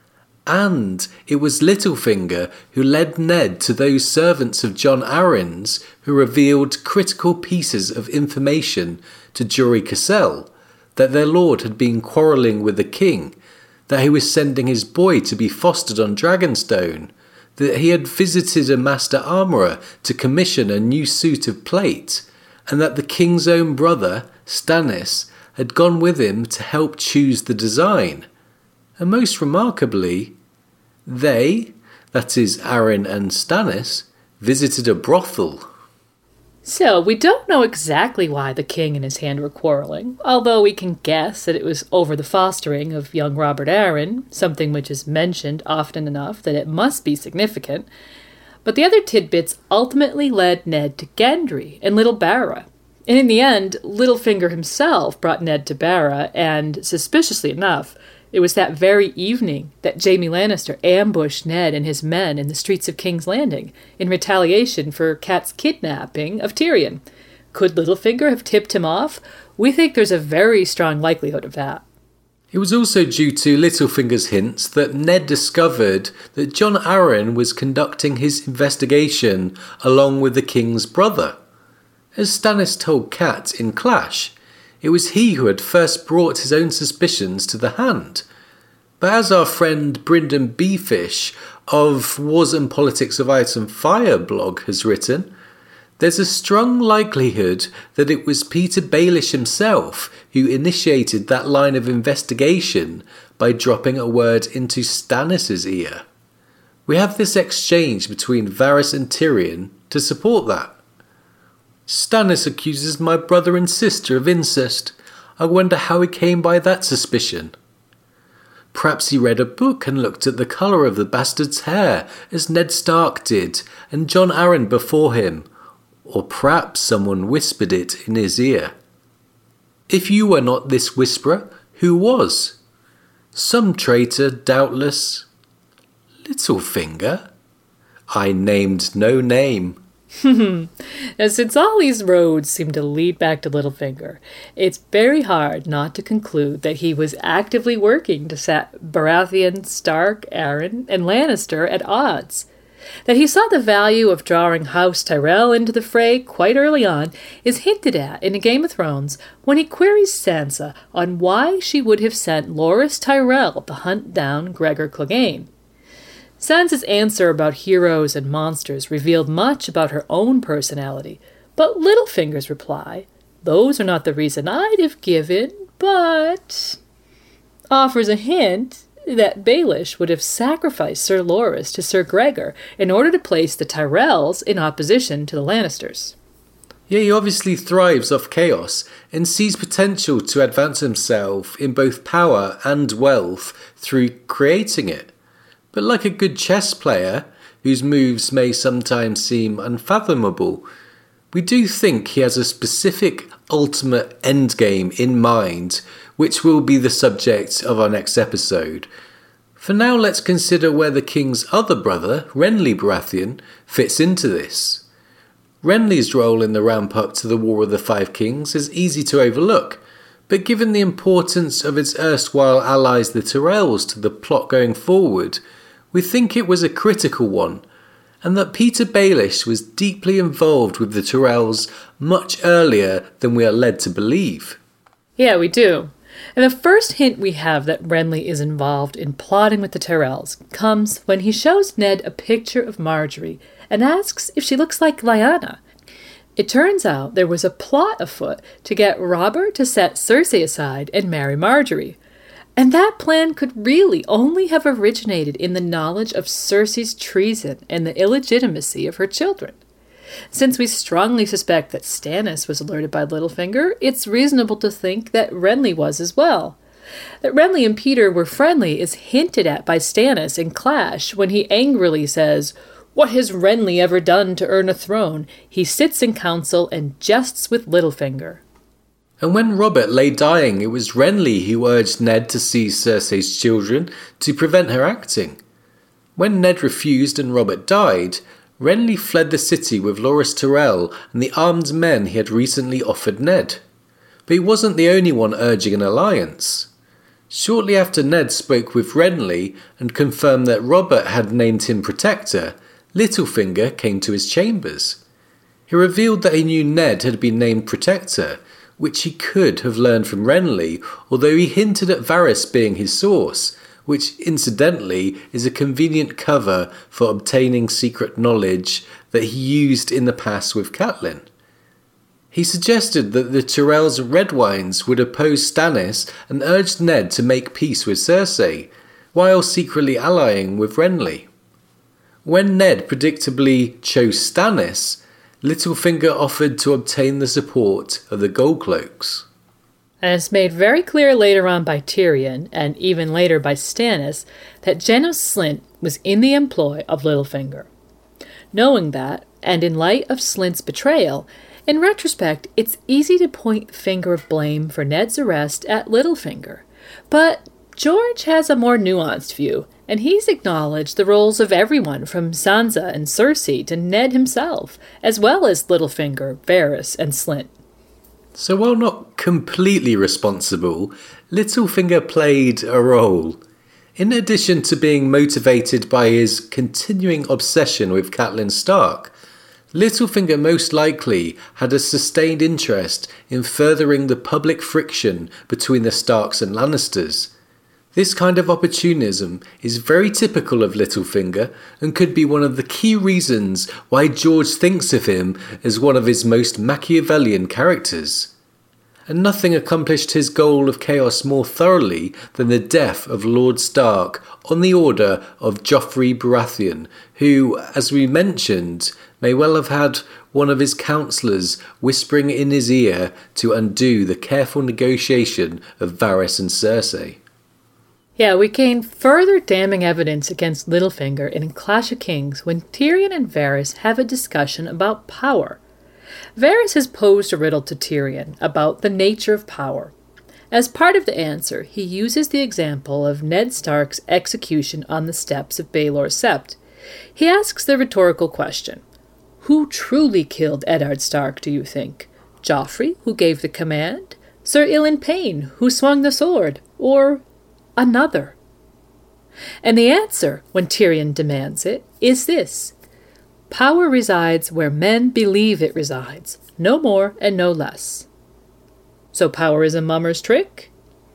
And it was Littlefinger who led Ned to those servants of Jon Arryn's who revealed critical pieces of information to Jory Cassell, that their lord had been quarrelling with the king, that he was sending his boy to be fostered on Dragonstone, that he had visited a master armourer to commission a new suit of plate, and that the king's own brother, Stannis, had gone with him to help choose the design. And most remarkably, they, that is Arryn and Stannis, visited a brothel. So, we don't know exactly why the king and his hand were quarreling, although we can guess that it was over the fostering of young Robert Arryn, something which is mentioned often enough that it must be significant. But the other tidbits ultimately led Ned to Gendry and Little Barra. And in the end, Littlefinger himself brought Ned to Barra, and, suspiciously enough, it was that very evening that Jaime Lannister ambushed Ned and his men in the streets of King's Landing in retaliation for Cat's kidnapping of Tyrion. Could Littlefinger have tipped him off? We think there's a very strong likelihood of that. It was also due to Littlefinger's hints that Ned discovered that Jon Arryn was conducting his investigation along with the king's brother. As Stannis told Cat in Clash, it was he who had first brought his own suspicions to the hand. But as our friend Brynden Beefish of Wars and Politics of Ice and Fire blog has written, there's a strong likelihood that it was Peter Baelish himself who initiated that line of investigation by dropping a word into Stannis' ear. We have this exchange between Varys and Tyrion to support that. Stannis accuses my brother and sister of incest. I wonder how he came by that suspicion. Perhaps he read a book and looked at the colour of the bastard's hair, as Ned Stark did, and Jon Arryn before him. Or perhaps someone whispered it in his ear. If you were not this whisperer, who was? Some traitor, doubtless. Littlefinger? I named no name. Now, since all these roads seem to lead back to Littlefinger, it's very hard not to conclude that he was actively working to set Baratheon, Stark, Arryn, and Lannister at odds. That he saw the value of drawing House Tyrell into the fray quite early on is hinted at in A Game of Thrones when he queries Sansa on why she would have sent Loras Tyrell to hunt down Gregor Clegane. Sansa's answer about heroes and monsters revealed much about her own personality, but Littlefinger's reply, those are not the reason I'd have given, but offers a hint that Baelish would have sacrificed Sir Loras to Sir Gregor in order to place the Tyrells in opposition to the Lannisters. Yeah, he obviously thrives off chaos and sees potential to advance himself in both power and wealth through creating it. But like a good chess player, whose moves may sometimes seem unfathomable, we do think he has a specific ultimate endgame in mind, which will be the subject of our next episode. For now, let's consider where the king's other brother, Renly Baratheon, fits into this. Renly's role in the ramp-up to the War of the Five Kings is easy to overlook, but given the importance of its erstwhile allies the Tyrells to the plot going forward, we think it was a critical one, and that Peter Baelish was deeply involved with the Tyrells much earlier than we are led to believe. Yeah, we do. And the first hint we have that Renly is involved in plotting with the Tyrells comes when he shows Ned a picture of Marjorie and asks if she looks like Lyanna. It turns out there was a plot afoot to get Robert to set Cersei aside and marry Marjorie. And that plan could really only have originated in the knowledge of Cersei's treason and the illegitimacy of her children. Since we strongly suspect that Stannis was alerted by Littlefinger, it's reasonable to think that Renly was as well. That Renly and Peter were friendly is hinted at by Stannis in Clash when he angrily says, "What has Renly ever done to earn a throne? He sits in council and jests with Littlefinger." And when Robert lay dying, it was Renly who urged Ned to seize Cersei's children to prevent her acting. When Ned refused and Robert died, Renly fled the city with Loras Tyrell and the armed men he had recently offered Ned. But he wasn't the only one urging an alliance. Shortly after Ned spoke with Renly and confirmed that Robert had named him Protector, Littlefinger came to his chambers. He revealed that he knew Ned had been named Protector, which he could have learned from Renly, although he hinted at Varys being his source, which incidentally is a convenient cover for obtaining secret knowledge that he used in the past with Catelyn. He suggested that the Tyrells' Redwynes would oppose Stannis and urged Ned to make peace with Cersei, while secretly allying with Renly. When Ned predictably chose Stannis, Littlefinger offered to obtain the support of the Goldcloaks. And it's made very clear later on by Tyrion, and even later by Stannis, that Janos Slynt was in the employ of Littlefinger. Knowing that, and in light of Slynt's betrayal, In retrospect, it's easy to point the finger of blame for Ned's arrest at Littlefinger, but George has a more nuanced view, and he's acknowledged the roles of everyone from Sansa and Cersei to Ned himself, as well as Littlefinger, Varys, and Slynt. So while not completely responsible, Littlefinger played a role. In addition to being motivated by his continuing obsession with Catelyn Stark, Littlefinger most likely had a sustained interest in furthering the public friction between the Starks and Lannisters. This kind of opportunism is very typical of Littlefinger and could be one of the key reasons why George thinks of him as one of his most Machiavellian characters. And nothing accomplished his goal of chaos more thoroughly than the death of Lord Stark on the order of Joffrey Baratheon, who, as we mentioned, may well have had one of his counsellors whispering in his ear to undo the careful negotiation of Varys and Cersei. Yeah, we gain further damning evidence against Littlefinger in Clash of Kings when Tyrion and Varys have a discussion about power. Varys has posed a riddle to Tyrion about the nature of power. As part of the answer, he uses the example of Ned Stark's execution on the steps of Baelor Sept. He asks the rhetorical question, who truly killed Eddard Stark, do you think? Joffrey, who gave the command? Sir Ilan Payne, who swung the sword? Or another? And the answer, when Tyrion demands it, is this: power resides where men believe it resides, no more and no less. So power is a mummer's trick?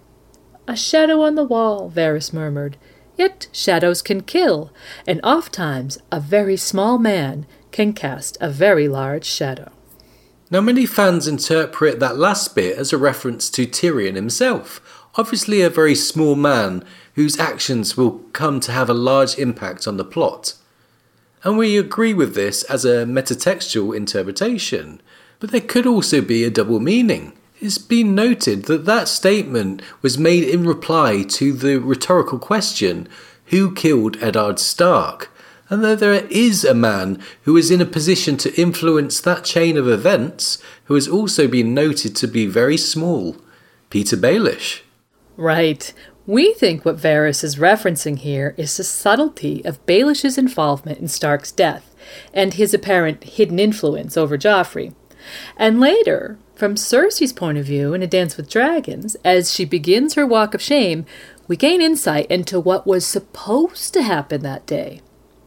A shadow on the wall, Varys murmured. Yet shadows can kill, and ofttimes a very small man can cast a very large shadow. Now many fans interpret that last bit as a reference to Tyrion himself, obviously a very small man whose actions will come to have a large impact on the plot. And we agree with this as a metatextual interpretation, but there could also be a double meaning. It's been noted that that statement was made in reply to the rhetorical question, who killed Eddard Stark? And that there is a man who is in a position to influence that chain of events who has also been noted to be very small, Petyr Baelish. Right. We think what Varys is referencing here is the subtlety of Baelish's involvement in Stark's death and his apparent hidden influence over Joffrey. And later, from Cersei's point of view in A Dance with Dragons, as she begins her walk of shame, we gain insight into what was supposed to happen that day.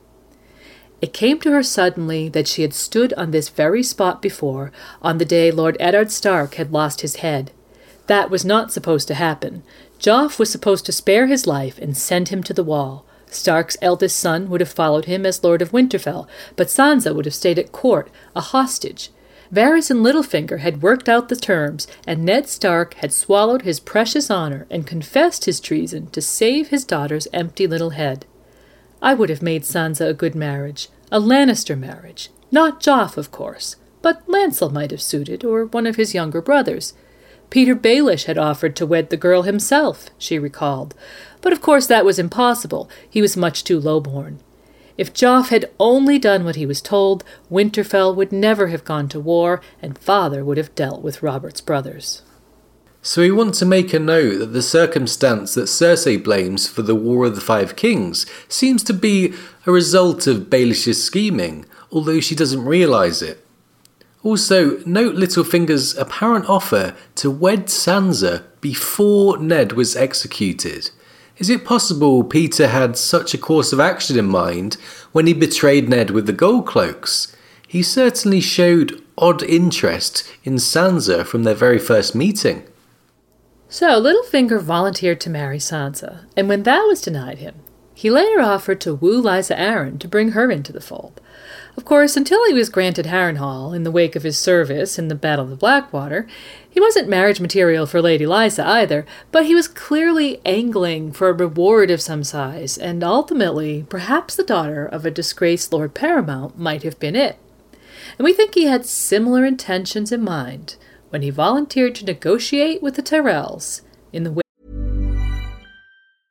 It came to her suddenly that she had stood on this very spot before, on the day Lord Eddard Stark had lost his head. That was not supposed to happen. Joff was supposed to spare his life and send him to the wall. Stark's eldest son would have followed him as Lord of Winterfell, but Sansa would have stayed at court, a hostage. Varys and Littlefinger had worked out the terms, and Ned Stark had swallowed his precious honor and confessed his treason to save his daughter's empty little head. I would have made Sansa a good marriage, a Lannister marriage. Not Joff, of course, but Lancel might have suited, or one of his younger brothers. Petyr Baelish had offered to wed the girl himself, she recalled. But of course that was impossible. He was much too lowborn. If Joff had only done what he was told, Winterfell would never have gone to war, and father would have dealt with Robert's brothers. So we want to make a note that the circumstance that Cersei blames for the War of the Five Kings seems to be a result of Baelish's scheming, although she doesn't realise it. Also, note Littlefinger's apparent offer to wed Sansa before Ned was executed. Is it possible Petyr had such a course of action in mind when he betrayed Ned with the gold cloaks? He certainly showed odd interest in Sansa from their very first meeting. So Littlefinger volunteered to marry Sansa, and when that was denied him, he later offered to woo Lysa Arryn to bring her into the fold. Of course, until he was granted Harrenhal in the wake of his service in the Battle of the Blackwater, he wasn't marriage material for Lady Lysa either, but he was clearly angling for a reward of some size, and ultimately, perhaps the daughter of a disgraced Lord Paramount might have been it. And we think he had similar intentions in mind when he volunteered to negotiate with the Tyrells in the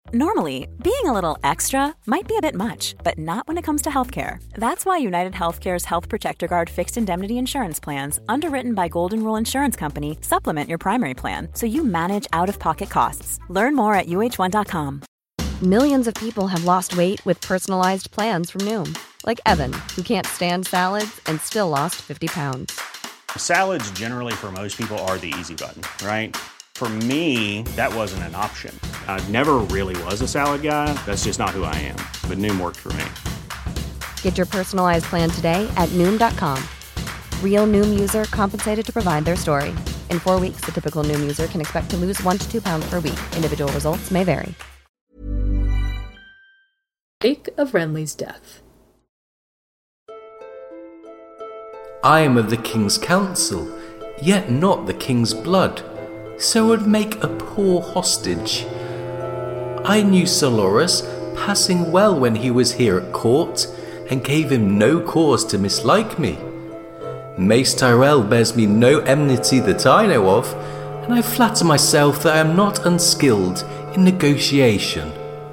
Normally, being a little extra might be a bit much, but not when it comes to healthcare. That's why United Healthcare's Health Protector Guard fixed indemnity insurance plans, underwritten by Golden Rule Insurance Company, supplement your primary plan so you manage out-of-pocket costs. Learn more at uh1.com. Millions of people have lost weight with personalized plans from Noom. Like Evan, who can't stand salads and still lost 50 pounds. Salads generally for most people are the easy button, right? For me, that wasn't an option. I never really was a salad guy. That's just not who I am. But Noom worked for me. Get your personalized plan today at Noom.com. Real Noom user compensated to provide their story. In 4 weeks, the typical Noom user can expect to lose 1 to 2 pounds per week. Individual results may vary. Wake of Renly's death. I am of the king's counsel, yet not the king's blood, so would make a poor hostage. I knew Sir Loras passing well when he was here at court, and gave him no cause to mislike me. Mace Tyrell bears me no enmity that I know of, and I flatter myself that I am not unskilled in negotiation.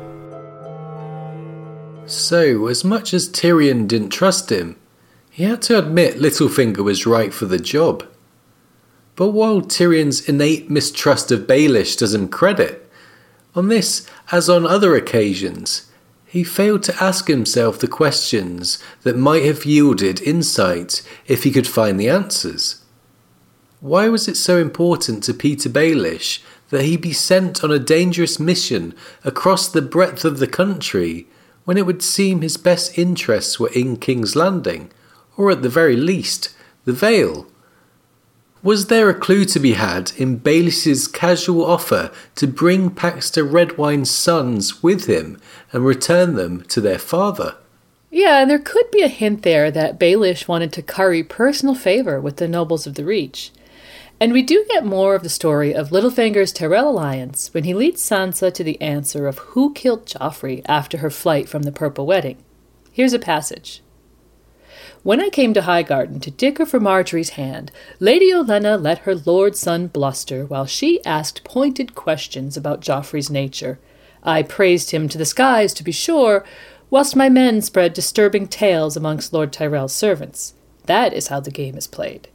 So, as much as Tyrion didn't trust him, he had to admit Littlefinger was right for the job. But while Tyrion's innate mistrust of Baelish does him credit, on this, as on other occasions, he failed to ask himself the questions that might have yielded insight if he could find the answers. Why was it so important to Peter Baelish that he be sent on a dangerous mission across the breadth of the country when it would seem his best interests were in King's Landing, or at the very least, the Vale? Was there a clue to be had in Baelish's casual offer to bring Paxter Redwine's sons with him and return them to their father? Yeah, and there could be a hint there that Baelish wanted to curry personal favour with the nobles of the Reach. And we do get more of the story of Littlefinger's Tyrell alliance when he leads Sansa to the answer of who killed Joffrey after her flight from the Purple Wedding. Here's a passage. When I came to Highgarden to dicker for Marjorie's hand, Lady Olenna let her lord's son bluster while she asked pointed questions about Joffrey's nature. I praised him to the skies, to be sure, whilst my men spread disturbing tales amongst Lord Tyrell's servants. That is how the game is played.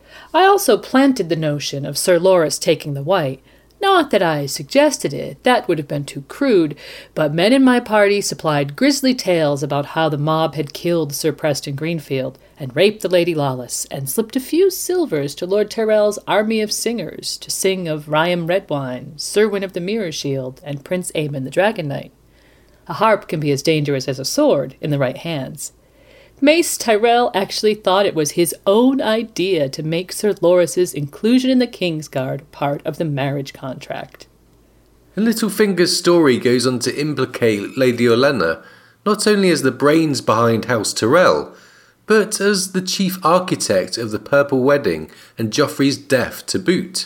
I also planted the notion of Sir Loras taking the White. Not that I suggested it, that would have been too crude, but men in my party supplied grisly tales about how the mob had killed Sir Preston Greenfield, and raped the Lady Lawless, and slipped a few silvers to Lord Tyrell's army of singers to sing of Ryam Redwine, Serwyn of the Mirror Shield, and Prince Aemon the Dragon Knight. A harp can be as dangerous as a sword in the right hands. Mace Tyrell actually thought it was his own idea to make Sir Loras's inclusion in the Kingsguard part of the marriage contract. And Littlefinger's story goes on to implicate Lady Olenna not only as the brains behind House Tyrell, but as the chief architect of the Purple Wedding and Joffrey's death to boot.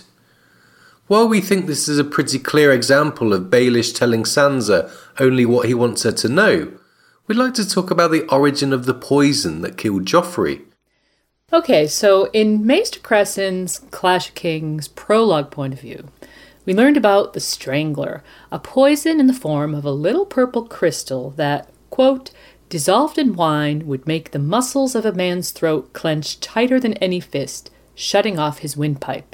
While we think this is a pretty clear example of Baelish telling Sansa only what he wants her to know, we'd like to talk about the origin of the poison that killed Joffrey. Okay, so in Maester Cressen's Clash of Kings prologue point of view, we learned about the Strangler, a poison in the form of a little purple crystal that, quote, dissolved in wine would make the muscles of a man's throat clench tighter than any fist, shutting off his windpipe.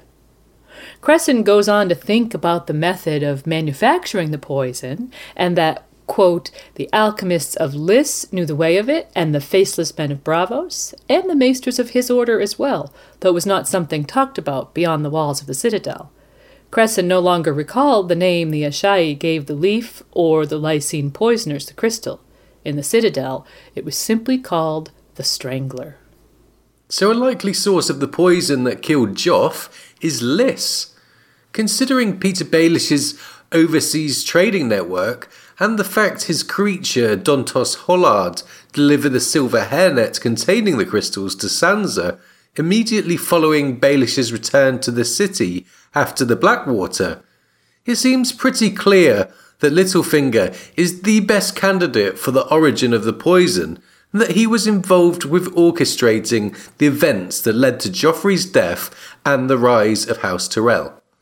Cressen goes on to think about the method of manufacturing the poison, and that, quote, the alchemists of Lys knew the way of it, and the faceless men of Bravos, and the maesters of his order as well, though it was not something talked about beyond the walls of the citadel. Cressen no longer recalled the name the Ashai gave the leaf or the Lysine poisoners the crystal. In the citadel, it was simply called the Strangler. So a likely source of the poison that killed Joff is Lys. Considering Peter Baelish's overseas trading network, and the fact his creature, Dontos Hollard, delivered the silver hairnet containing the crystals to Sansa immediately following Baelish's return to the city after the Blackwater, it seems pretty clear that Littlefinger is the best candidate for the origin of the poison, and that he was involved with orchestrating the events that led to Joffrey's death and the rise of House Tyrell.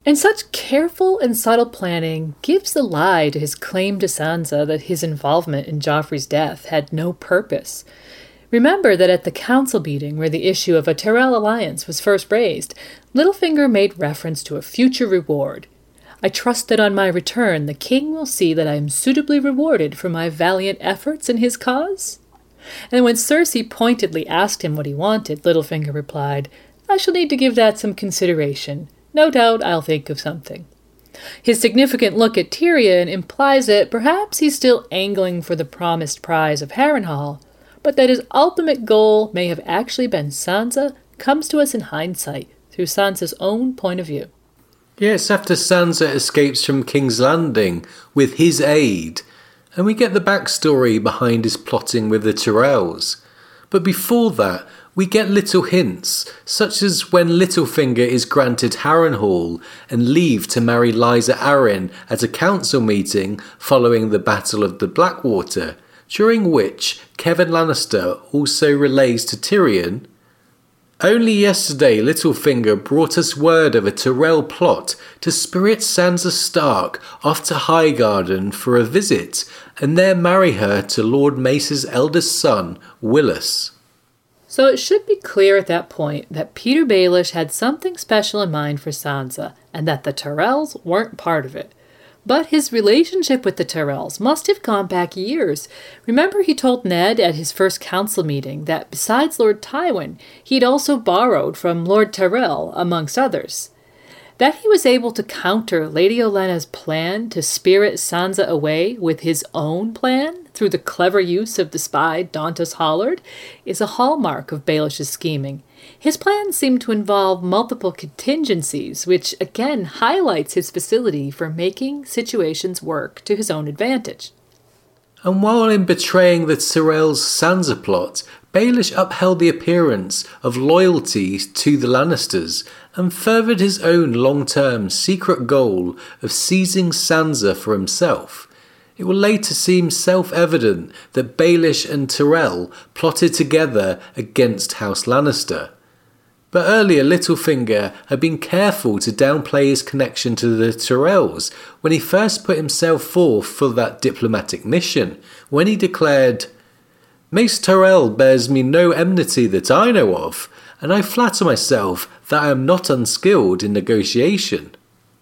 And such careful and subtle planning gives the lie to his claim to Sansa that his involvement in Joffrey's death had no purpose. Remember that at the council meeting where the issue of a Tyrell alliance was first raised, Littlefinger made reference to a future reward. I trust that on my return the king will see that I am suitably rewarded for my valiant efforts in his cause. And when Cersei pointedly asked him what he wanted, Littlefinger replied, I shall need to give that some consideration. No doubt I'll think of something. His significant look at Tyrion implies that perhaps he's still angling for the promised prize of Harrenhal, but that his ultimate goal may have actually been Sansa comes to us in hindsight through Sansa's own point of view. Yes, after Sansa escapes from King's Landing with his aid, and we get the backstory behind his plotting with the Tyrells. But before that, we get little hints, such as when Littlefinger is granted Harrenhal and leave to marry Lysa Arryn at a council meeting following the Battle of the Blackwater, during which Kevan Lannister also relays to Tyrion, only yesterday Littlefinger brought us word of a Tyrell plot to spirit Sansa Stark off to Highgarden for a visit and there marry her to Lord Mace's eldest son, Willas. So it should be clear at that point that Petyr Baelish had something special in mind for Sansa, and that the Tyrells weren't part of it. But his relationship with the Tyrells must have gone back years. Remember he told Ned at his first council meeting that besides Lord Tywin, he'd also borrowed from Lord Tyrell, amongst others. That he was able to counter Lady Olenna's plan to spirit Sansa away with his own plan through the clever use of the spy Dantos Hollard is a hallmark of Baelish's scheming. His plans seem to involve multiple contingencies, which again highlights his facility for making situations work to his own advantage. And while in betraying the Tyrell's Sansa plot, Baelish upheld the appearance of loyalty to the Lannisters and furthered his own long-term secret goal of seizing Sansa for himself. It will later seem self-evident that Baelish and Tyrell plotted together against House Lannister. But earlier Littlefinger had been careful to downplay his connection to the Tyrells when he first put himself forth for that diplomatic mission, when he declared, Mace Tyrell bears me no enmity that I know of, and I flatter myself that I am not unskilled in negotiation.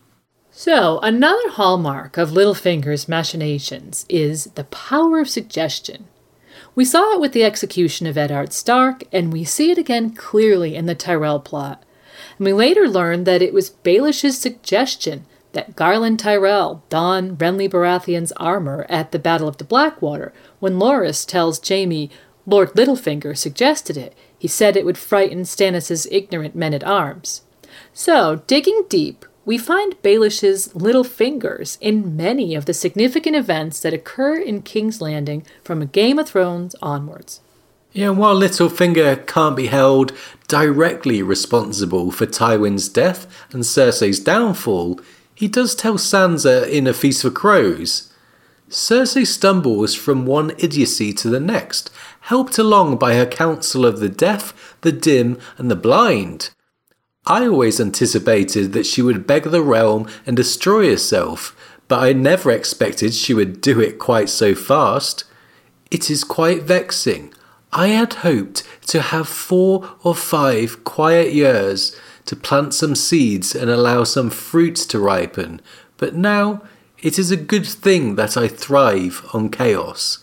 So, another hallmark of Littlefinger's machinations is the power of suggestion. We saw it with the execution of Eddard Stark, and we see it again clearly in the Tyrell plot. And we later learned that it was Baelish's suggestion that Garland Tyrell don Renly Baratheon's armor at the Battle of the Blackwater when Loras tells Jaime Lord Littlefinger suggested it. He said it would frighten Stannis' ignorant men-at-arms. So, digging deep, we find Baelish's little fingers in many of the significant events that occur in King's Landing from Game of Thrones onwards. Yeah, and while Littlefinger can't be held directly responsible for Tywin's death and Cersei's downfall, he does tell Sansa in A Feast for Crows. Cersei stumbles from one idiocy to the next, helped along by her counsel of the deaf, the dim, and the blind. I always anticipated that she would beg the realm and destroy herself, but I never expected she would do it quite so fast. It is quite vexing. I had hoped to have 4 or 5 quiet years to plant some seeds and allow some fruits to ripen, but now it is a good thing that I thrive on chaos.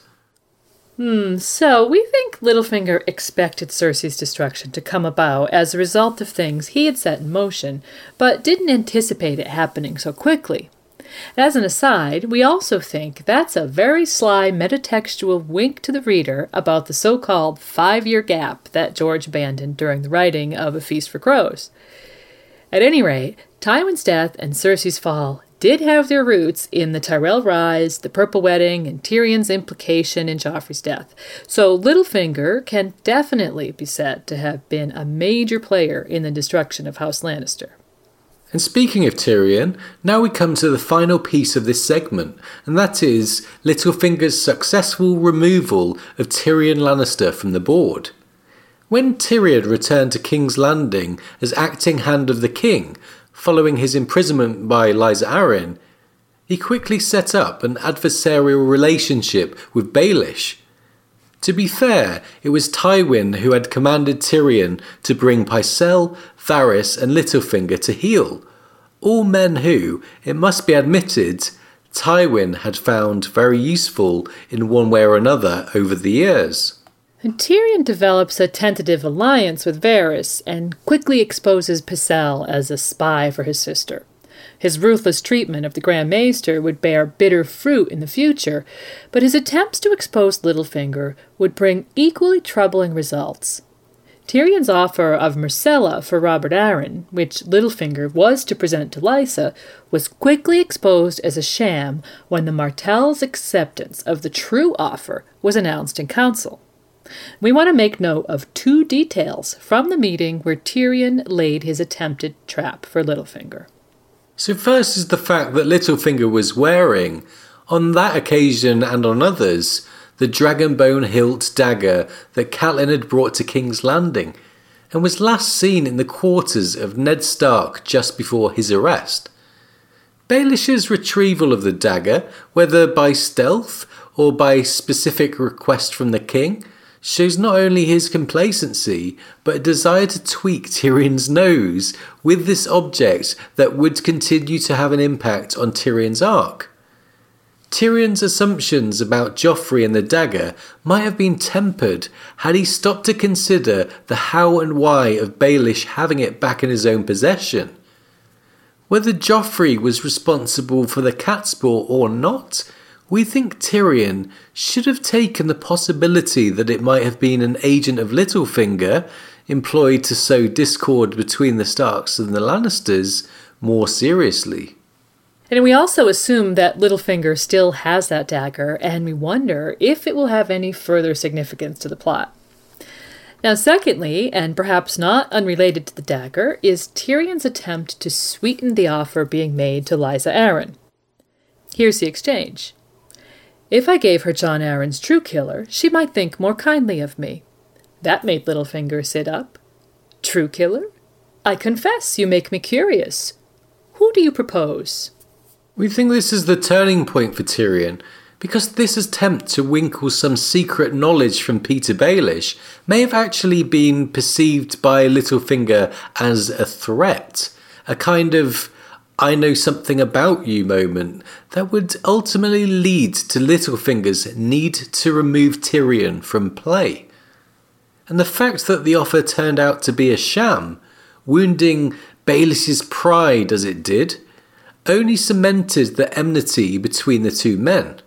So we think Littlefinger expected Cersei's destruction to come about as a result of things he had set in motion, but didn't anticipate it happening so quickly. As an aside, we also think that's a very sly metatextual wink to the reader about the so-called 5-year gap that George abandoned during the writing of A Feast for Crows. At any rate, Tywin's death and Cersei's fall did have their roots in the Tyrell Rise, the Purple Wedding, and Tyrion's implication in Joffrey's death. So Littlefinger can definitely be said to have been a major player in the destruction of House Lannister. And speaking of Tyrion, now we come to the final piece of this segment, and that is Littlefinger's successful removal of Tyrion Lannister from the board. When Tyrion returned to King's Landing as acting Hand of the King, following his imprisonment by Lysa Arryn, he quickly set up an adversarial relationship with Baelish. To be fair, it was Tywin who had commanded Tyrion to bring Pycelle, Varys and Littlefinger to heel, all men who, it must be admitted, Tywin had found very useful in one way or another over the years. And Tyrion develops a tentative alliance with Varys and quickly exposes Pycelle as a spy for his sister. His ruthless treatment of the Grand Maester would bear bitter fruit in the future, but his attempts to expose Littlefinger would bring equally troubling results. Tyrion's offer of Myrcella for Robert Arryn, which Littlefinger was to present to Lysa, was quickly exposed as a sham when the Martells' acceptance of the true offer was announced in council. We want to make note of two details from the meeting where Tyrion laid his attempted trap for Littlefinger. So first is the fact that Littlefinger was wearing, on that occasion and on others, the dragonbone hilt dagger that Catelyn had brought to King's Landing, and was last seen in the quarters of Ned Stark just before his arrest. Baelish's retrieval of the dagger, whether by stealth or by specific request from the king, shows not only his complacency, but a desire to tweak Tyrion's nose with this object that would continue to have an impact on Tyrion's arc. Tyrion's assumptions about Joffrey and the dagger might have been tempered had he stopped to consider the how and why of Baelish having it back in his own possession. Whether Joffrey was responsible for the catspaw or not, we think Tyrion should have taken the possibility that it might have been an agent of Littlefinger employed to sow discord between the Starks and the Lannisters more seriously. And we also assume that Littlefinger still has that dagger, and we wonder if it will have any further significance to the plot. Now, secondly, and perhaps not unrelated to the dagger, is Tyrion's attempt to sweeten the offer being made to Lysa Arryn. Here's the exchange. If I gave her Jon Arryn's true killer, she might think more kindly of me. That made Littlefinger sit up. True killer? I confess you make me curious. Who do you propose? We think this is the turning point for Tyrion, because this attempt to winkle some secret knowledge from Petyr Baelish may have actually been perceived by Littlefinger as a threat, a kind of I know something about you moment that would ultimately lead to Littlefinger's need to remove Tyrion from play. And the fact that the offer turned out to be a sham, wounding Baelish's pride as it did, only cemented the enmity between the two men.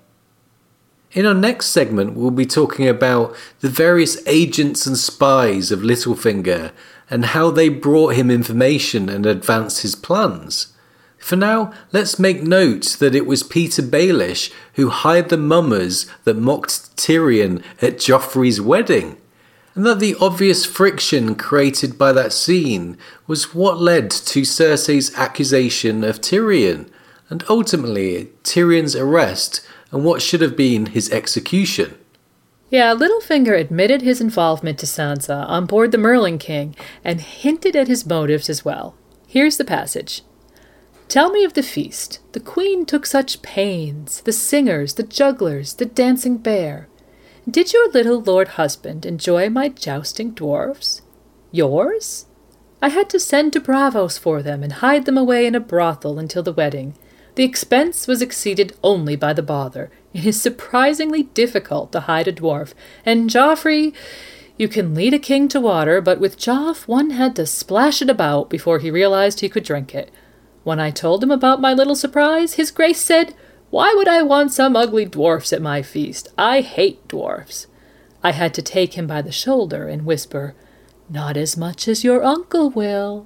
In our next segment, we'll be talking about the various agents and spies of Littlefinger and how they brought him information and advanced his plans. For now, let's make note that it was Petyr Baelish who hired the mummers that mocked Tyrion at Joffrey's wedding, and that the obvious friction created by that scene was what led to Cersei's accusation of Tyrion, and ultimately Tyrion's arrest and what should have been his execution. Yeah, Littlefinger admitted his involvement to Sansa on board the Merling King and hinted at his motives as well. Here's the passage. Tell me of the feast. The queen took such pains, the singers, the jugglers, the dancing bear. Did your little lord husband enjoy my jousting dwarfs? Yours? I had to send to Braavos for them and hide them away in a brothel until the wedding. The expense was exceeded only by the bother. It is surprisingly difficult to hide a dwarf, and Joffrey, you can lead a king to water, but with Joff one had to splash it about before he realized he could drink it. When I told him about my little surprise, his grace said, "Why would I want some ugly dwarfs at my feast? I hate dwarfs." I had to take him by the shoulder and whisper, "Not as much as your uncle will."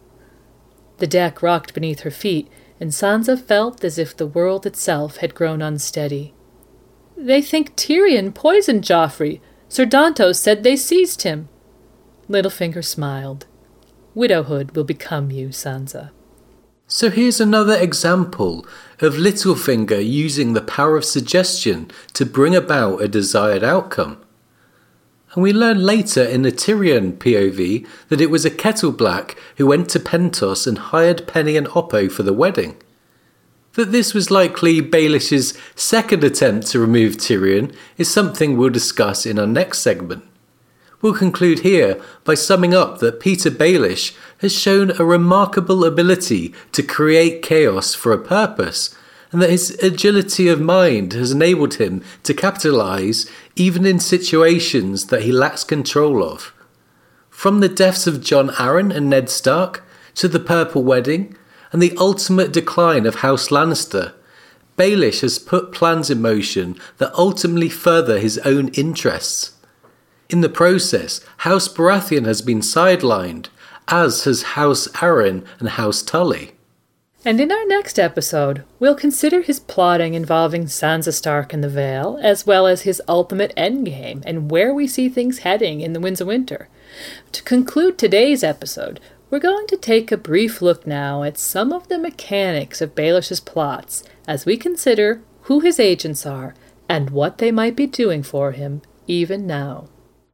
The deck rocked beneath her feet, and Sansa felt as if the world itself had grown unsteady. They think Tyrion poisoned Joffrey. Sir Dantos said they seized him. Littlefinger smiled. Widowhood will become you, Sansa. So here's another example of Littlefinger using the power of suggestion to bring about a desired outcome. And we learn later in the Tyrion POV that it was a Kettleblack who went to Pentos and hired Penny and Oppo for the wedding. That this was likely Baelish's second attempt to remove Tyrion is something we'll discuss in our next segment. We'll conclude here by summing up that Petyr Baelish has shown a remarkable ability to create chaos for a purpose, and that his agility of mind has enabled him to capitalise even in situations that he lacks control of. From the deaths of Jon Arryn and Ned Stark, to the Purple Wedding, and the ultimate decline of House Lannister, Baelish has put plans in motion that ultimately further his own interests. In the process, House Baratheon has been sidelined, as has House Arryn and House Tully. And in our next episode, we'll consider his plotting involving Sansa Stark and the Vale, as well as his ultimate endgame and where we see things heading in the Winds of Winter. To conclude today's episode, we're going to take a brief look now at some of the mechanics of Baelish's plots as we consider who his agents are and what they might be doing for him even now.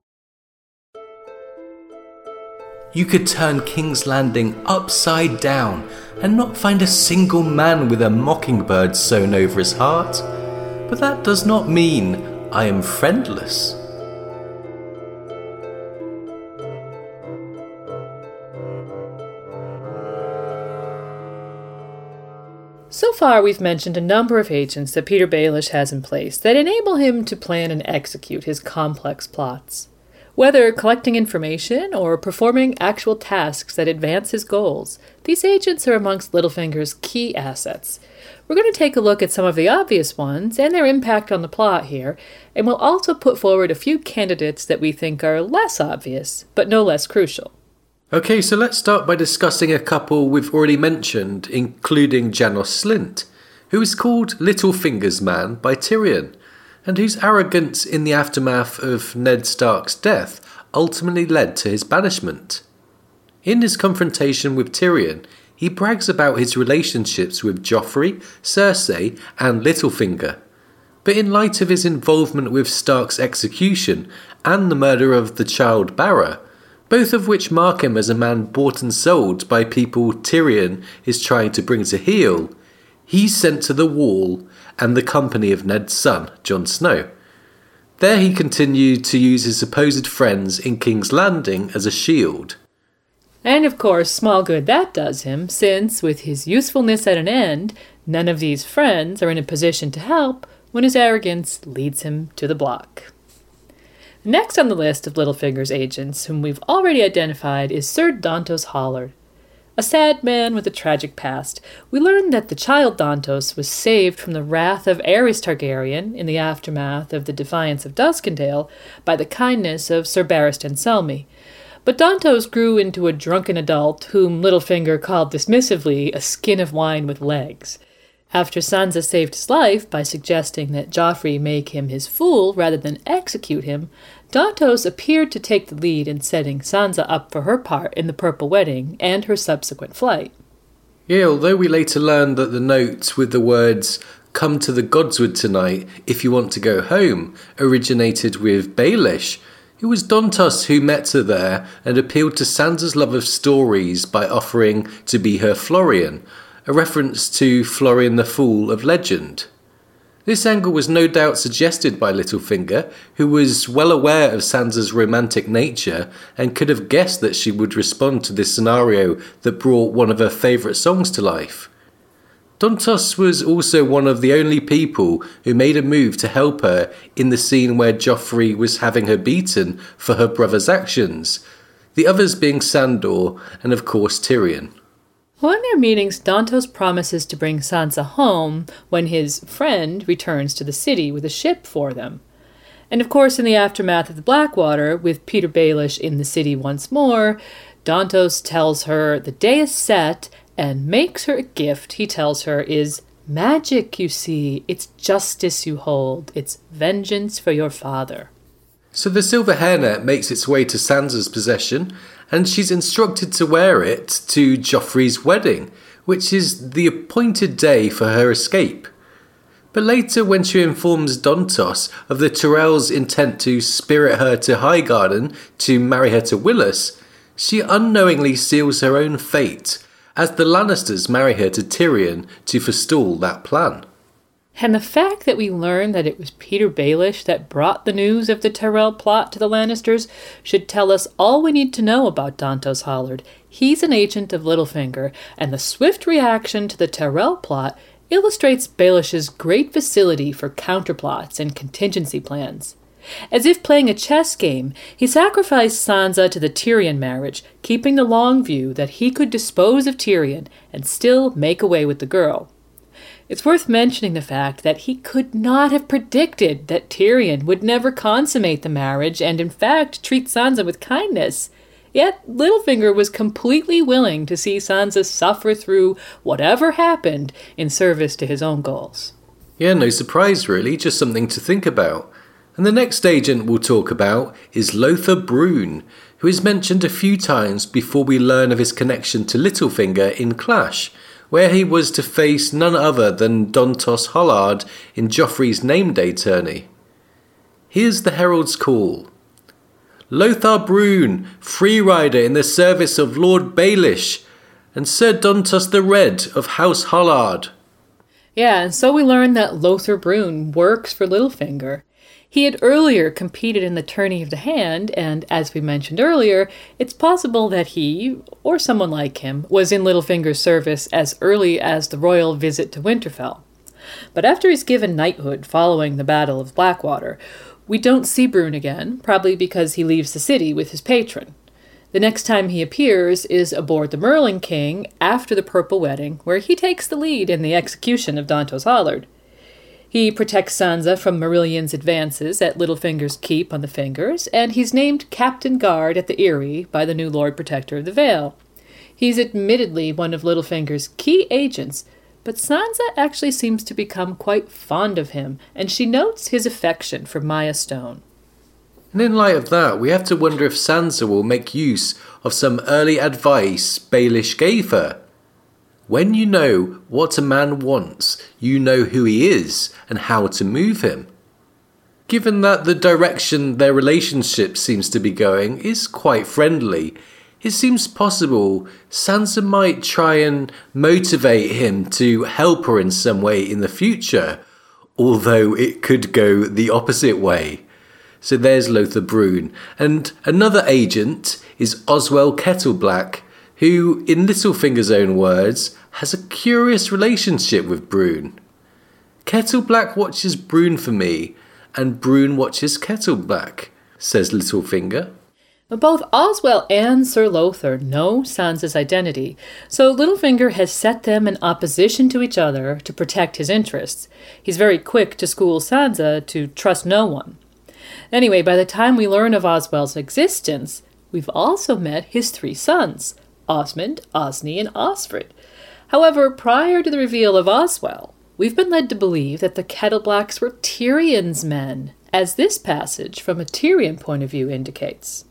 You could turn King's Landing upside down and not find a single man with a mockingbird sewn over his heart. But that does not mean I am friendless. So far, we've mentioned a number of agents that Petyr Baelish has in place that enable him to plan and execute his complex plots. Whether collecting information or performing actual tasks that advance his goals, these agents are amongst Littlefinger's key assets. We're going to take a look at some of the obvious ones and their impact on the plot here, and we'll also put forward a few candidates that we think are less obvious, but no less crucial. Okay, so let's start by discussing a couple we've already mentioned, including Janos Slynt, who is called Littlefinger's man by Tyrion, and whose arrogance in the aftermath of Ned Stark's death ultimately led to his banishment. In his confrontation with Tyrion, he brags about his relationships with Joffrey, Cersei, and Littlefinger. But in light of his involvement with Stark's execution and the murder of the child Barra, both of which mark him as a man bought and sold by people Tyrion is trying to bring to heel, he's sent to the Wall and the company of Ned's son, Jon Snow. There he continued to use his supposed friends in King's Landing as a shield. And of course, small good that does him, since, with his usefulness at an end, none of these friends are in a position to help when his arrogance leads him to the block. Next on the list of Littlefinger's agents, whom we've already identified, is Sir Dontos Hollard. A sad man with a tragic past, we learn that the child Dontos was saved from the wrath of Aerys Targaryen in the aftermath of the defiance of Duskendale by the kindness of Sir Barristan Selmy. But Dontos grew into a drunken adult whom Littlefinger called dismissively a skin of wine with legs. After Sansa saved his life by suggesting that Joffrey make him his fool rather than execute him, Dontos appeared to take the lead in setting Sansa up for her part in the Purple Wedding and her subsequent flight. Yeah, although we later learned that the note with the words, "Come to the Godswood tonight if you want to go home," originated with Baelish, it was Dontos who met her there and appealed to Sansa's love of stories by offering to be her Florian, a reference to Florian the Fool of legend. This angle was no doubt suggested by Littlefinger, who was well aware of Sansa's romantic nature and could have guessed that she would respond to this scenario that brought one of her favourite songs to life. Dontos was also one of the only people who made a move to help her in the scene where Joffrey was having her beaten for her brother's actions, the others being Sandor and of course Tyrion. Well, in their meetings, Dontos promises to bring Sansa home when his friend returns to the city with a ship for them. And of course, in the aftermath of the Blackwater, with Petyr Baelish in the city once more, Dontos tells her the day is set and makes her a gift he tells her is magic, you see. It's justice you hold. It's vengeance for your father. So the silver hairnet makes its way to Sansa's possession, and she's instructed to wear it to Joffrey's wedding, which is the appointed day for her escape. But later, when she informs Dontos of the Tyrells' intent to spirit her to Highgarden to marry her to Willis, she unknowingly seals her own fate, as the Lannisters marry her to Tyrion to forestall that plan. And the fact that we learn that it was Peter Baelish that brought the news of the Tyrell plot to the Lannisters should tell us all we need to know about Dontos Hollard. He's an agent of Littlefinger, and the swift reaction to the Tyrell plot illustrates Baelish's great facility for counterplots and contingency plans. As if playing a chess game, he sacrificed Sansa to the Tyrion marriage, keeping the long view that he could dispose of Tyrion and still make away with the girl. It's worth mentioning the fact that he could not have predicted that Tyrion would never consummate the marriage and in fact treat Sansa with kindness. Yet Littlefinger was completely willing to see Sansa suffer through whatever happened in service to his own goals. Yeah, no surprise really, just something to think about. And the next agent we'll talk about is Lothar Brune, who is mentioned a few times before we learn of his connection to Littlefinger in Clash, where he was to face none other than Dontos Hollard in Joffrey's Name Day tourney. Here's the Herald's call. Lothar Brune, free rider in the service of Lord Baelish, and Sir Dontos the Red of House Hollard. Yeah, and so we learn that Lothar Brune works for Littlefinger. He had earlier competed in the Tourney of the Hand, and as we mentioned earlier, it's possible that he, or someone like him, was in Littlefinger's service as early as the royal visit to Winterfell. But after he's given knighthood following the Battle of Blackwater, we don't see Brune again, probably because he leaves the city with his patron. The next time he appears is aboard the Merling King after the Purple Wedding, where he takes the lead in the execution of Dontos Hollard. He protects Sansa from Marillion's advances at Littlefinger's keep on the Fingers, and he's named Captain Guard at the Eyrie by the new Lord Protector of the Vale. He's admittedly one of Littlefinger's key agents, but Sansa actually seems to become quite fond of him, and she notes his affection for Maya Stone. And in light of that, we have to wonder if Sansa will make use of some early advice Baelish gave her. When you know what a man wants, you know who he is and how to move him. Given that the direction their relationship seems to be going is quite friendly, it seems possible Sansa might try and motivate him to help her in some way in the future, although it could go the opposite way. So there's Lothar Brune. And another agent is Oswell Kettleblack, who, in Littlefinger's own words, has a curious relationship with Brune. Kettleblack watches Brune for me, and Brune watches Kettleblack, says Littlefinger. Both Oswell and Sir Lothar know Sansa's identity, so Littlefinger has set them in opposition to each other to protect his interests. He's very quick to school Sansa to trust no one. Anyway, by the time we learn of Oswell's existence, we've also met his 3 sons, Osmond, Osney, and Osfryd. However, prior to the reveal of Oswell, we've been led to believe that the Kettleblacks were Tyrion's men, as this passage from a Tyrion point of view indicates.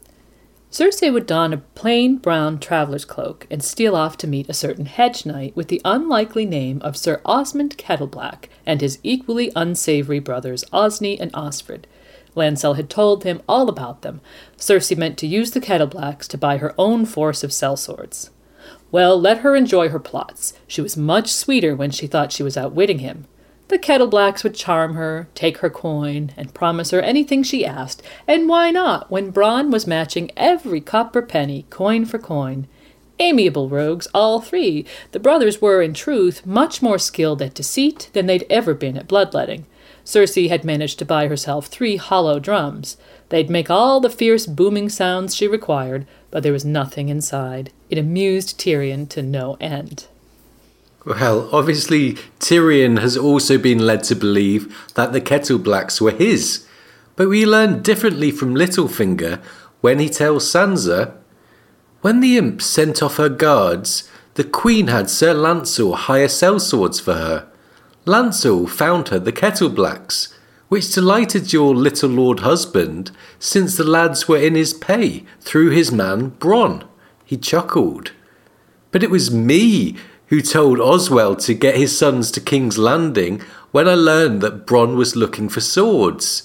Cersei would don a plain brown traveller's cloak and steal off to meet a certain hedge knight with the unlikely name of Sir Osmond Kettleblack and his equally unsavory brothers Osney and Osfryd. Lancel had told him all about them. Cersei meant to use the Kettleblacks to buy her own force of sellswords. Well, let her enjoy her plots. She was much sweeter when she thought she was outwitting him. The Kettleblacks would charm her, take her coin, and promise her anything she asked, and why not, when Bronn was matching every copper penny, coin for coin? Amiable rogues, all 3, the brothers were, in truth, much more skilled at deceit than they'd ever been at bloodletting. Cersei had managed to buy herself 3 hollow drums. They'd make all the fierce booming sounds she required, but there was nothing inside. It amused Tyrion to no end. Well, obviously Tyrion has also been led to believe that the Kettleblacks were his, but we learn differently from Littlefinger when he tells Sansa, when the imp sent off her guards, the queen had Sir Lancel hire sellswords for her. Lancel found her the Kettleblacks, which delighted your little lord husband, since the lads were in his pay through his man Bronn. He chuckled. But it was me who told Oswell to get his sons to King's Landing when I learned that Bronn was looking for swords.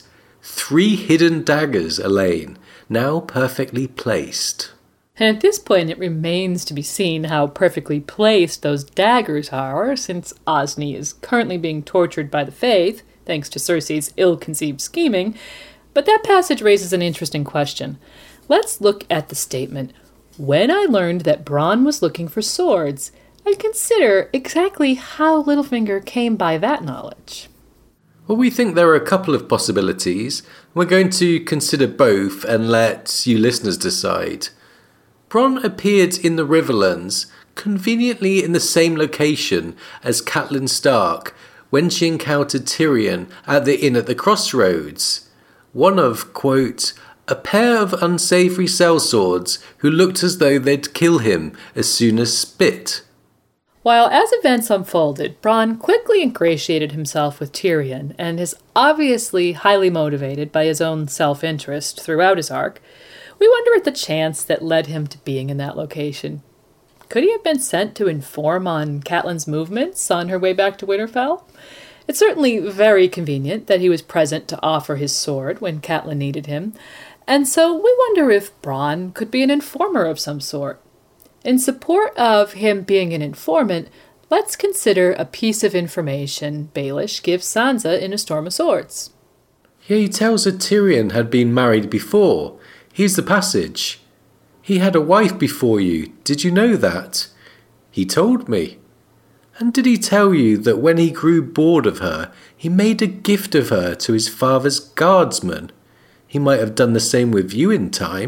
3 hidden daggers, Elaine, now perfectly placed. And at this point, it remains to be seen how perfectly placed those daggers are, since Osney is currently being tortured by the Faith, thanks to Cersei's ill-conceived scheming. But that passage raises an interesting question. Let's look at the statement, "When I learned that Bronn was looking for swords," and consider exactly how Littlefinger came by that knowledge. Well, we think there are a couple of possibilities. We're going to consider both and let you listeners decide. Bronn appeared in the Riverlands, conveniently in the same location as Catelyn Stark when she encountered Tyrion at the inn at the crossroads. One of, quote, "a pair of unsavoury sellswords who looked as though they'd kill him as soon as spit." While as events unfolded, Bronn quickly ingratiated himself with Tyrion and is obviously highly motivated by his own self-interest throughout his arc. We wonder at the chance that led him to being in that location. Could he have been sent to inform on Catelyn's movements on her way back to Winterfell? It's certainly very convenient that he was present to offer his sword when Catelyn needed him, and so we wonder if Bronn could be an informer of some sort. In support of him being an informant, let's consider a piece of information Baelish gives Sansa in A Storm of Swords. Yeah, he tells her Tyrion had been married before. Here's the passage. "He had a wife before you. Did you know that?" "He told me." "And did he tell you that when he grew bored of her, he made a gift of her to his father's guardsman? He might have done the same with you in time."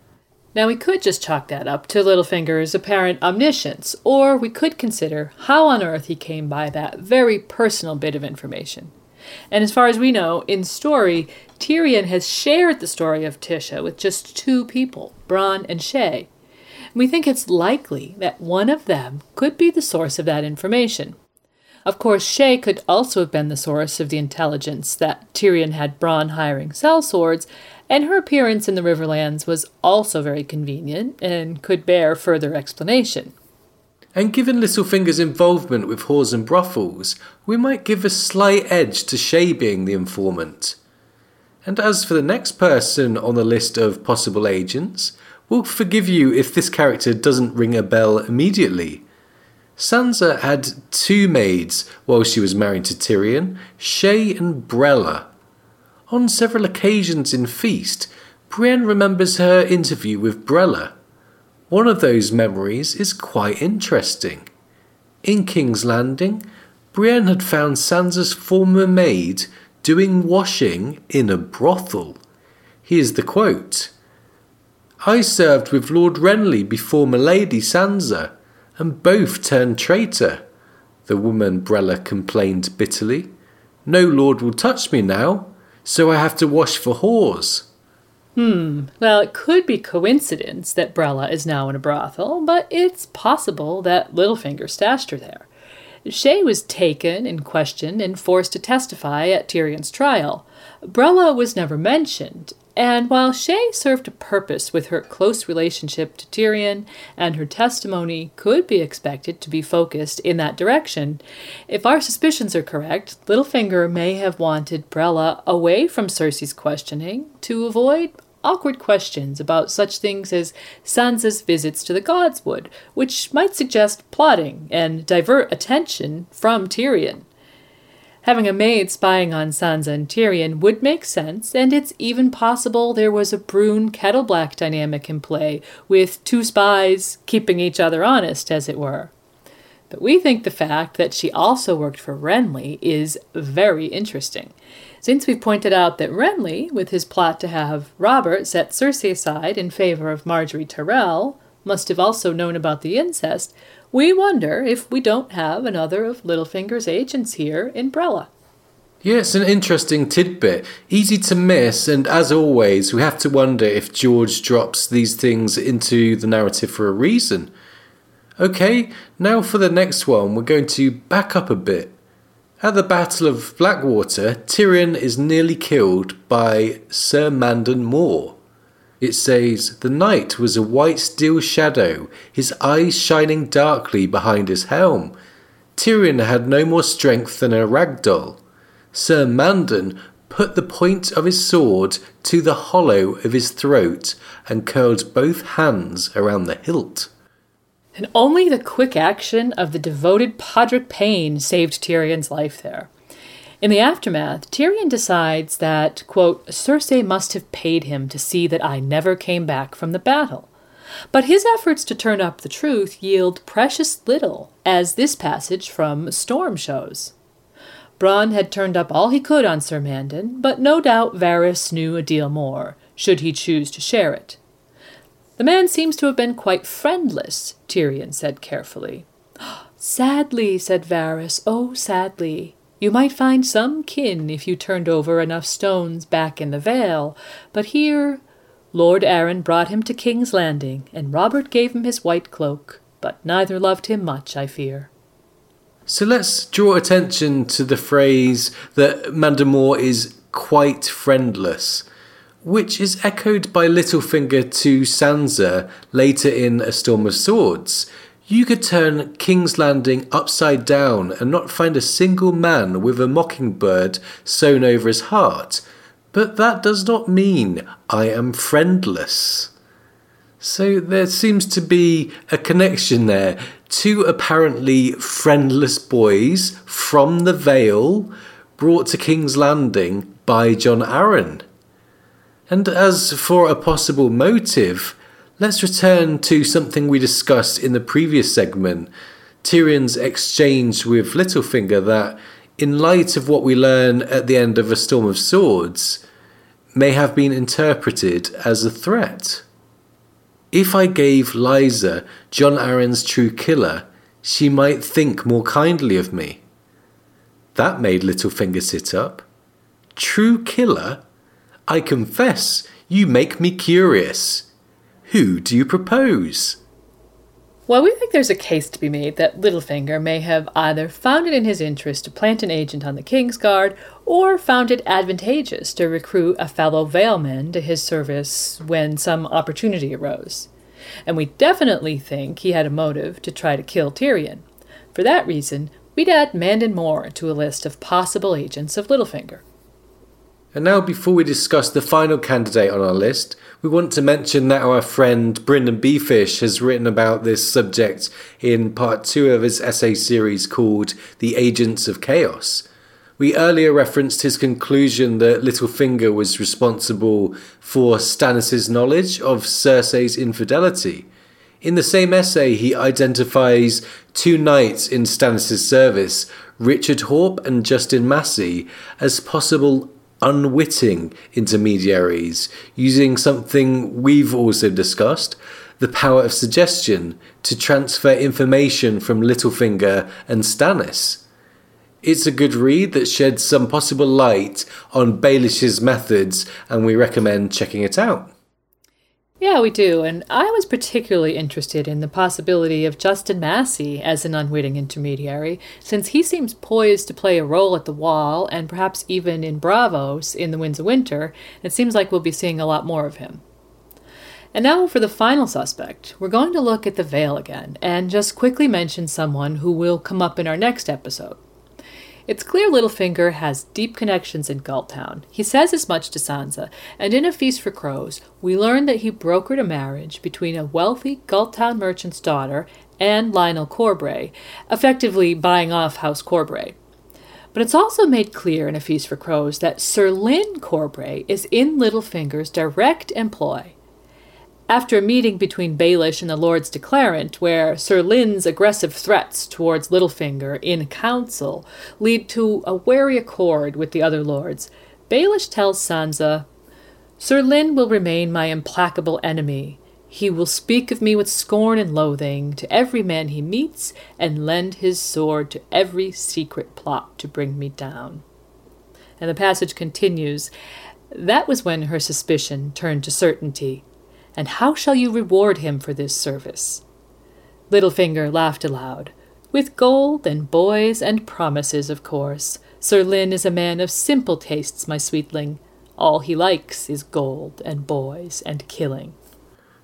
Now we could just chalk that up to Littlefinger's apparent omniscience, or we could consider how on earth he came by that very personal bit of information. And as far as we know, in story, Tyrion has shared the story of Tisha with just 2 people, Bronn and Shae. We think it's likely that one of them could be the source of that information. Of course, Shae could also have been the source of the intelligence that Tyrion had Bronn hiring sellswords, and her appearance in the Riverlands was also very convenient and could bear further explanation. And given Littlefinger's involvement with whores and brothels, we might give a slight edge to Shae being the informant. And as for the next person on the list of possible agents, we'll forgive you if this character doesn't ring a bell immediately. Sansa had 2 maids while she was married to Tyrion, Shae and Brella. On several occasions in Feast, Brienne remembers her interview with Brella. One of those memories is quite interesting. In King's Landing, Brienne had found Sansa's former maid doing washing in a brothel. Here's the quote. "I served with Lord Renly before Milady Sansa, and both turned traitor," the woman Brella complained bitterly. "No lord will touch me now, so I have to wash for whores." Well, it could be coincidence that Brella is now in a brothel, but it's possible that Littlefinger stashed her there. Shae was taken and questioned and forced to testify at Tyrion's trial. Brella was never mentioned, and while Shae served a purpose with her close relationship to Tyrion, and her testimony could be expected to be focused in that direction, if our suspicions are correct, Littlefinger may have wanted Brella away from Cersei's questioning to avoid awkward questions about such things as Sansa's visits to the Godswood, which might suggest plotting and divert attention from Tyrion. Having a maid spying on Sansa and Tyrion would make sense, and it's even possible there was a Brune-Kettleblack dynamic in play, with 2 spies keeping each other honest, as it were. But we think the fact that she also worked for Renly is very interesting, since we've pointed out that Renly, with his plot to have Robert set Cersei aside in favor of Margaery Tyrell, must have also known about the incest. We wonder if we don't have another of Littlefinger's agents here in Brella. Yeah, it's an interesting tidbit, easy to miss, and as always, we have to wonder if George drops these things into the narrative for a reason. Okay, now for the next one, we're going to back up a bit. At the Battle of Blackwater, Tyrion is nearly killed by Sir Mandon Moore. It says, "The knight was a white steel shadow, his eyes shining darkly behind his helm. Tyrion had no more strength than a rag doll. Sir Mandon put the point of his sword to the hollow of his throat and curled both hands around the hilt. And only the quick action of the devoted Podrick Payne saved Tyrion's life there. In the aftermath, Tyrion decides that, quote, Cersei must have paid him to see that I never came back from the battle. But his efforts to turn up the truth yield precious little, as this passage from Storm shows. Bronn had turned up all he could on Sir Mandon, but no doubt Varys knew a deal more, should he choose to share it. The man seems to have been quite friendless, Tyrion said carefully. Sadly, said Varys, oh, sadly. You might find some kin if you turned over enough stones back in the Vale, but here Lord Arryn brought him to King's Landing, and Robert gave him his white cloak, but neither loved him much, I fear. So let's draw attention to the phrase that Mandon Moore is quite friendless, which is echoed by Littlefinger to Sansa later in A Storm of Swords. You could turn King's Landing upside down and not find a single man with a mockingbird sewn over his heart, but that does not mean I am friendless. So there seems to be a connection there. Two apparently friendless boys from the Vale brought to King's Landing by Jon Arryn. And as for a possible motive, let's return to something we discussed in the previous segment, Tyrion's exchange with Littlefinger that, in light of what we learn at the end of A Storm of Swords, may have been interpreted as a threat. If I gave Lysa Jon Arryn's true killer, she might think more kindly of me. That made Littlefinger sit up. True killer? I confess, you make me curious. Who do you propose? Well, we think there's a case to be made that Littlefinger may have either found it in his interest to plant an agent on the Kingsguard, or found it advantageous to recruit a fellow Valeman to his service when some opportunity arose. And we definitely think he had a motive to try to kill Tyrion. For that reason, we'd add Mandon Moore to a list of possible agents of Littlefinger. And now, before we discuss the final candidate on our list, we want to mention that our friend Brynden Beefish has written about this subject in part 2 of his essay series called The Agents of Chaos. We earlier referenced his conclusion that Littlefinger was responsible for Stannis' knowledge of Cersei's infidelity. In the same essay, he identifies 2 knights in Stannis' service, Richard Horpe and Justin Massey, as possible unwitting intermediaries, using something we've also discussed, the power of suggestion, to transfer information from Littlefinger and Stannis. It's a good read that sheds some possible light on Baelish's methods, and we recommend checking it out. Yeah, we do, and I was particularly interested in the possibility of Justin Massey as an unwitting intermediary, since he seems poised to play a role at the Wall, and perhaps even in Braavos in The Winds of Winter. It seems like we'll be seeing a lot more of him. And now for the final suspect, we're going to look at the Vale again, and just quickly mention someone who will come up in our next episode. It's clear Littlefinger has deep connections in Galtown. He says as much to Sansa, and in A Feast for Crows, we learn that he brokered a marriage between a wealthy Galtown merchant's daughter and Lionel Corbray, effectively buying off House Corbray. But it's also made clear in A Feast for Crows that Sir Lyn Corbray is in Littlefinger's direct employ. After a meeting between Baelish and the Lords Declarant, where Sir Lyn's aggressive threats towards Littlefinger in council lead to a wary accord with the other lords, Baelish tells Sansa, Sir Lyn will remain my implacable enemy. He will speak of me with scorn and loathing to every man he meets, and lend his sword to every secret plot to bring me down. And the passage continues, That was when her suspicion turned to certainty. And how shall you reward him for this service? Littlefinger laughed aloud. With gold and boys and promises, of course. Sir Lyn is a man of simple tastes, my sweetling. All he likes is gold and boys and killing.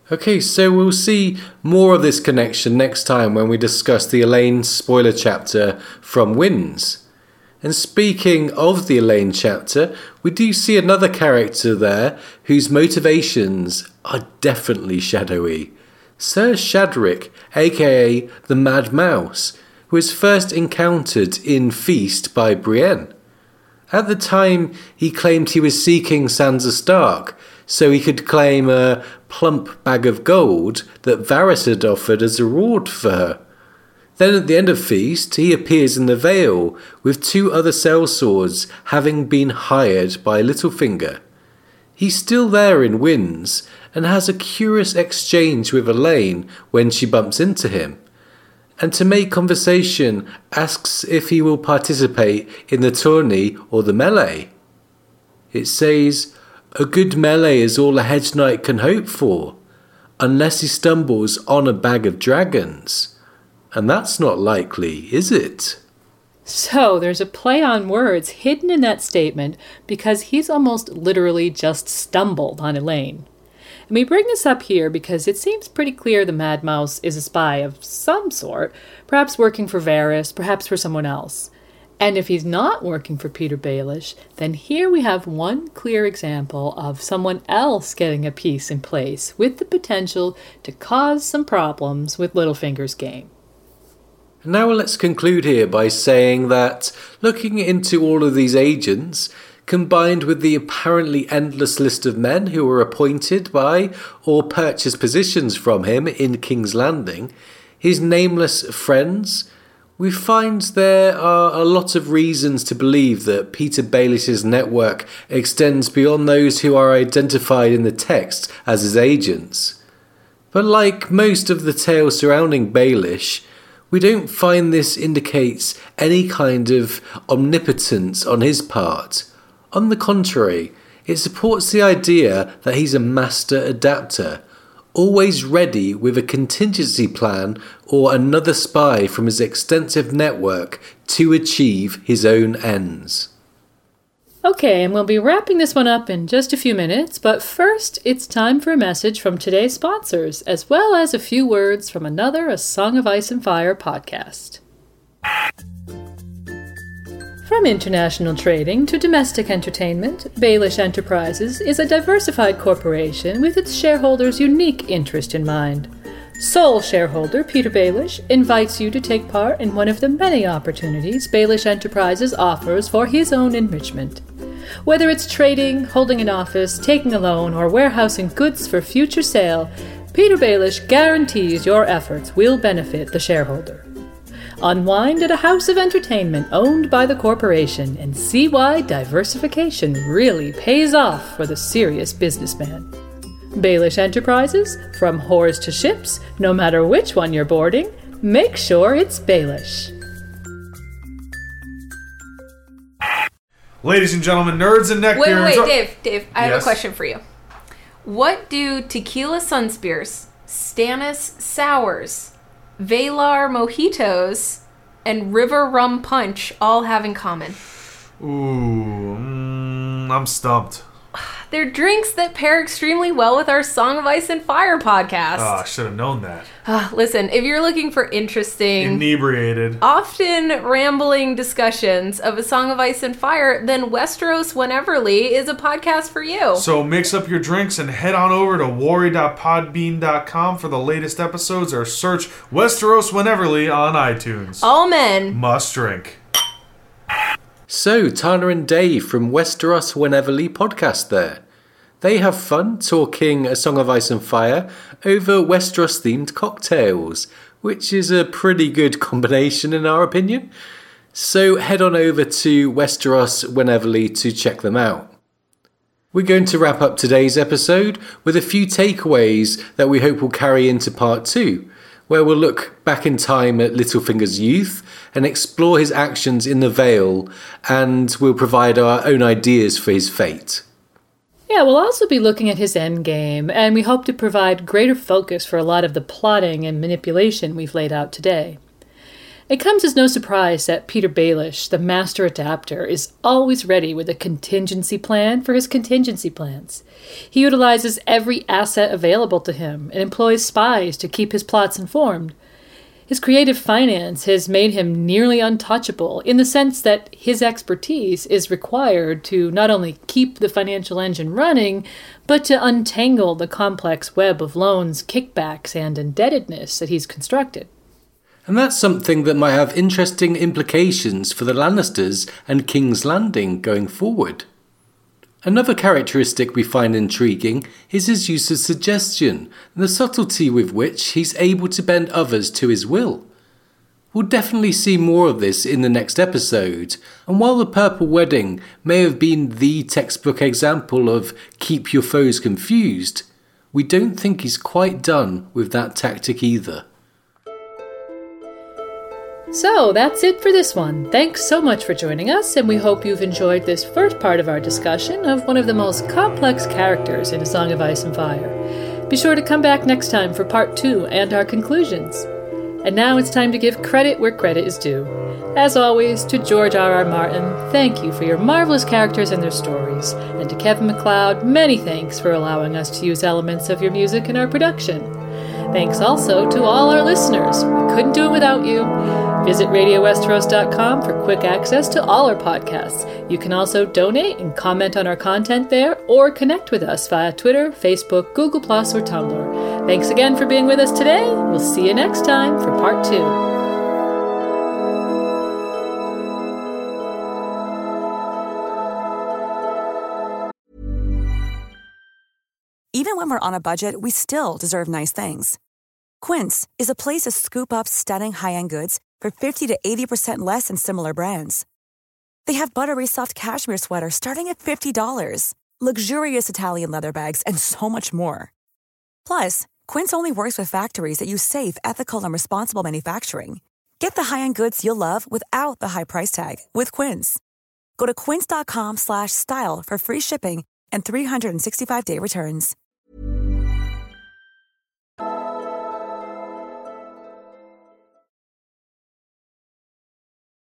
Okay, so we'll see more of this connection next time when we discuss the Elaine spoiler chapter from Winds. And speaking of the Elaine chapter, we do see another character there whose motivations are definitely shadowy. Sir Shadrick, aka the Mad Mouse, who was first encountered in Feast by Brienne. At the time, he claimed he was seeking Sansa Stark, so he could claim a plump bag of gold that Varys had offered as a reward for her. Then at the end of Feast, he appears in the Vale with 2 other sellswords having been hired by Littlefinger. He's still there in Winds and has a curious exchange with Elaine when she bumps into him. And to make conversation, asks if he will participate in the tourney or the melee. It says, "A good melee is all a hedge knight can hope for, unless he stumbles on a bag of dragons. And that's not likely, is it?" So there's a play on words hidden in that statement because he's almost literally just stumbled on Elaine. And we bring this up here because it seems pretty clear the Mad Mouse is a spy of some sort, perhaps working for Varys, perhaps for someone else. And if he's not working for Petyr Baelish, then here we have one clear example of someone else getting a piece in place with the potential to cause some problems with Littlefinger's game. Now let's conclude here by saying that looking into all of these agents, combined with the apparently endless list of men who were appointed by or purchased positions from him in King's Landing, his nameless friends, we find there are a lot of reasons to believe that Petyr Baelish's network extends beyond those who are identified in the text as his agents. But like most of the tales surrounding Baelish, we don't find this indicates any kind of omnipotence on his part. On the contrary, it supports the idea that he's a master adapter, always ready with a contingency plan or another spy from his extensive network to achieve his own ends. Okay, and we'll be wrapping this one up in just a few minutes, but first it's time for a message from today's sponsors, as well as a few words from another A Song of Ice and Fire podcast. From international trading to domestic entertainment, Baelish Enterprises is a diversified corporation with its shareholders' unique interest in mind. Sole shareholder Petyr Baelish invites you to take part in one of the many opportunities Baelish Enterprises offers for his own enrichment. Whether it's trading, holding an office, taking a loan, or warehousing goods for future sale, Petyr Baelish guarantees your efforts will benefit the shareholder. Unwind at a house of entertainment owned by the corporation and see why diversification really pays off for the serious businessman. Baelish Enterprises, from whores to ships, no matter which one you're boarding, make sure it's Baelish. Ladies and gentlemen, nerds and neckbeards... Wait, Dave, I have a question for you. What do Tequila Sunspears, Stannis Sours, Valar Mojitos, and River Rum Punch all have in common? Ooh, I'm stumped. They're drinks that pair extremely well with our Song of Ice and Fire podcast. Oh, I should have known that. Listen, if you're looking for interesting, inebriated, often rambling discussions of A Song of Ice and Fire, then Westeros Wheneverly is a podcast for you. So mix up your drinks and head on over to worry.podbean.com for the latest episodes or search Westeros Wheneverly on iTunes. All men must drink. So, Tana and Dave from Westeros Wheneverly podcast there. They have fun talking A Song of Ice and Fire over Westeros-themed cocktails, which is a pretty good combination in our opinion. So head on over to Westeros Wheneverly to check them out. We're going to wrap up today's episode with a few takeaways that we hope will carry into part 2, where we'll look back in time at Littlefinger's youth and explore his actions in the Vale, and we'll provide our own ideas for his fate. Yeah, we'll also be looking at his endgame, and we hope to provide greater focus for a lot of the plotting and manipulation we've laid out today. It comes as no surprise that Peter Baelish, the master adapter, is always ready with a contingency plan for his contingency plans. He utilizes every asset available to him and employs spies to keep his plots informed. His creative finance has made him nearly untouchable in the sense that his expertise is required to not only keep the financial engine running, but to untangle the complex web of loans, kickbacks, and indebtedness that he's constructed. And that's something that might have interesting implications for the Lannisters and King's Landing going forward. Another characteristic we find intriguing is his use of suggestion and the subtlety with which he's able to bend others to his will. We'll definitely see more of this in the next episode, and while the Purple Wedding may have been the textbook example of keep your foes confused, we don't think he's quite done with that tactic either. So that's it for this one. Thanks so much for joining us, and we hope you've enjoyed this first part of our discussion of one of the most complex characters in A Song of Ice and Fire. Be sure to come back next time for part 2 and our conclusions. And now it's time to give credit where credit is due. As always, to George R.R. Martin, thank you for your marvelous characters and their stories. And to Kevin MacLeod, many thanks for allowing us to use elements of your music in our production. Thanks also to all our listeners. We couldn't do it without you. Visit RadioWesteros.com for quick access to all our podcasts. You can also donate and comment on our content there, or connect with us via Twitter, Facebook, Google+, or Tumblr. Thanks again for being with us today. We'll see you next time for part 2. Even when we're on a budget, we still deserve nice things. Quince is a place to scoop up stunning high-end goods for 50 to 80% less than similar brands. They have buttery soft cashmere sweaters starting at $50, luxurious Italian leather bags, and so much more. Plus, Quince only works with factories that use safe, ethical, and responsible manufacturing. Get the high-end goods you'll love without the high price tag with Quince. Go to quince.com/style for free shipping and 365-day returns.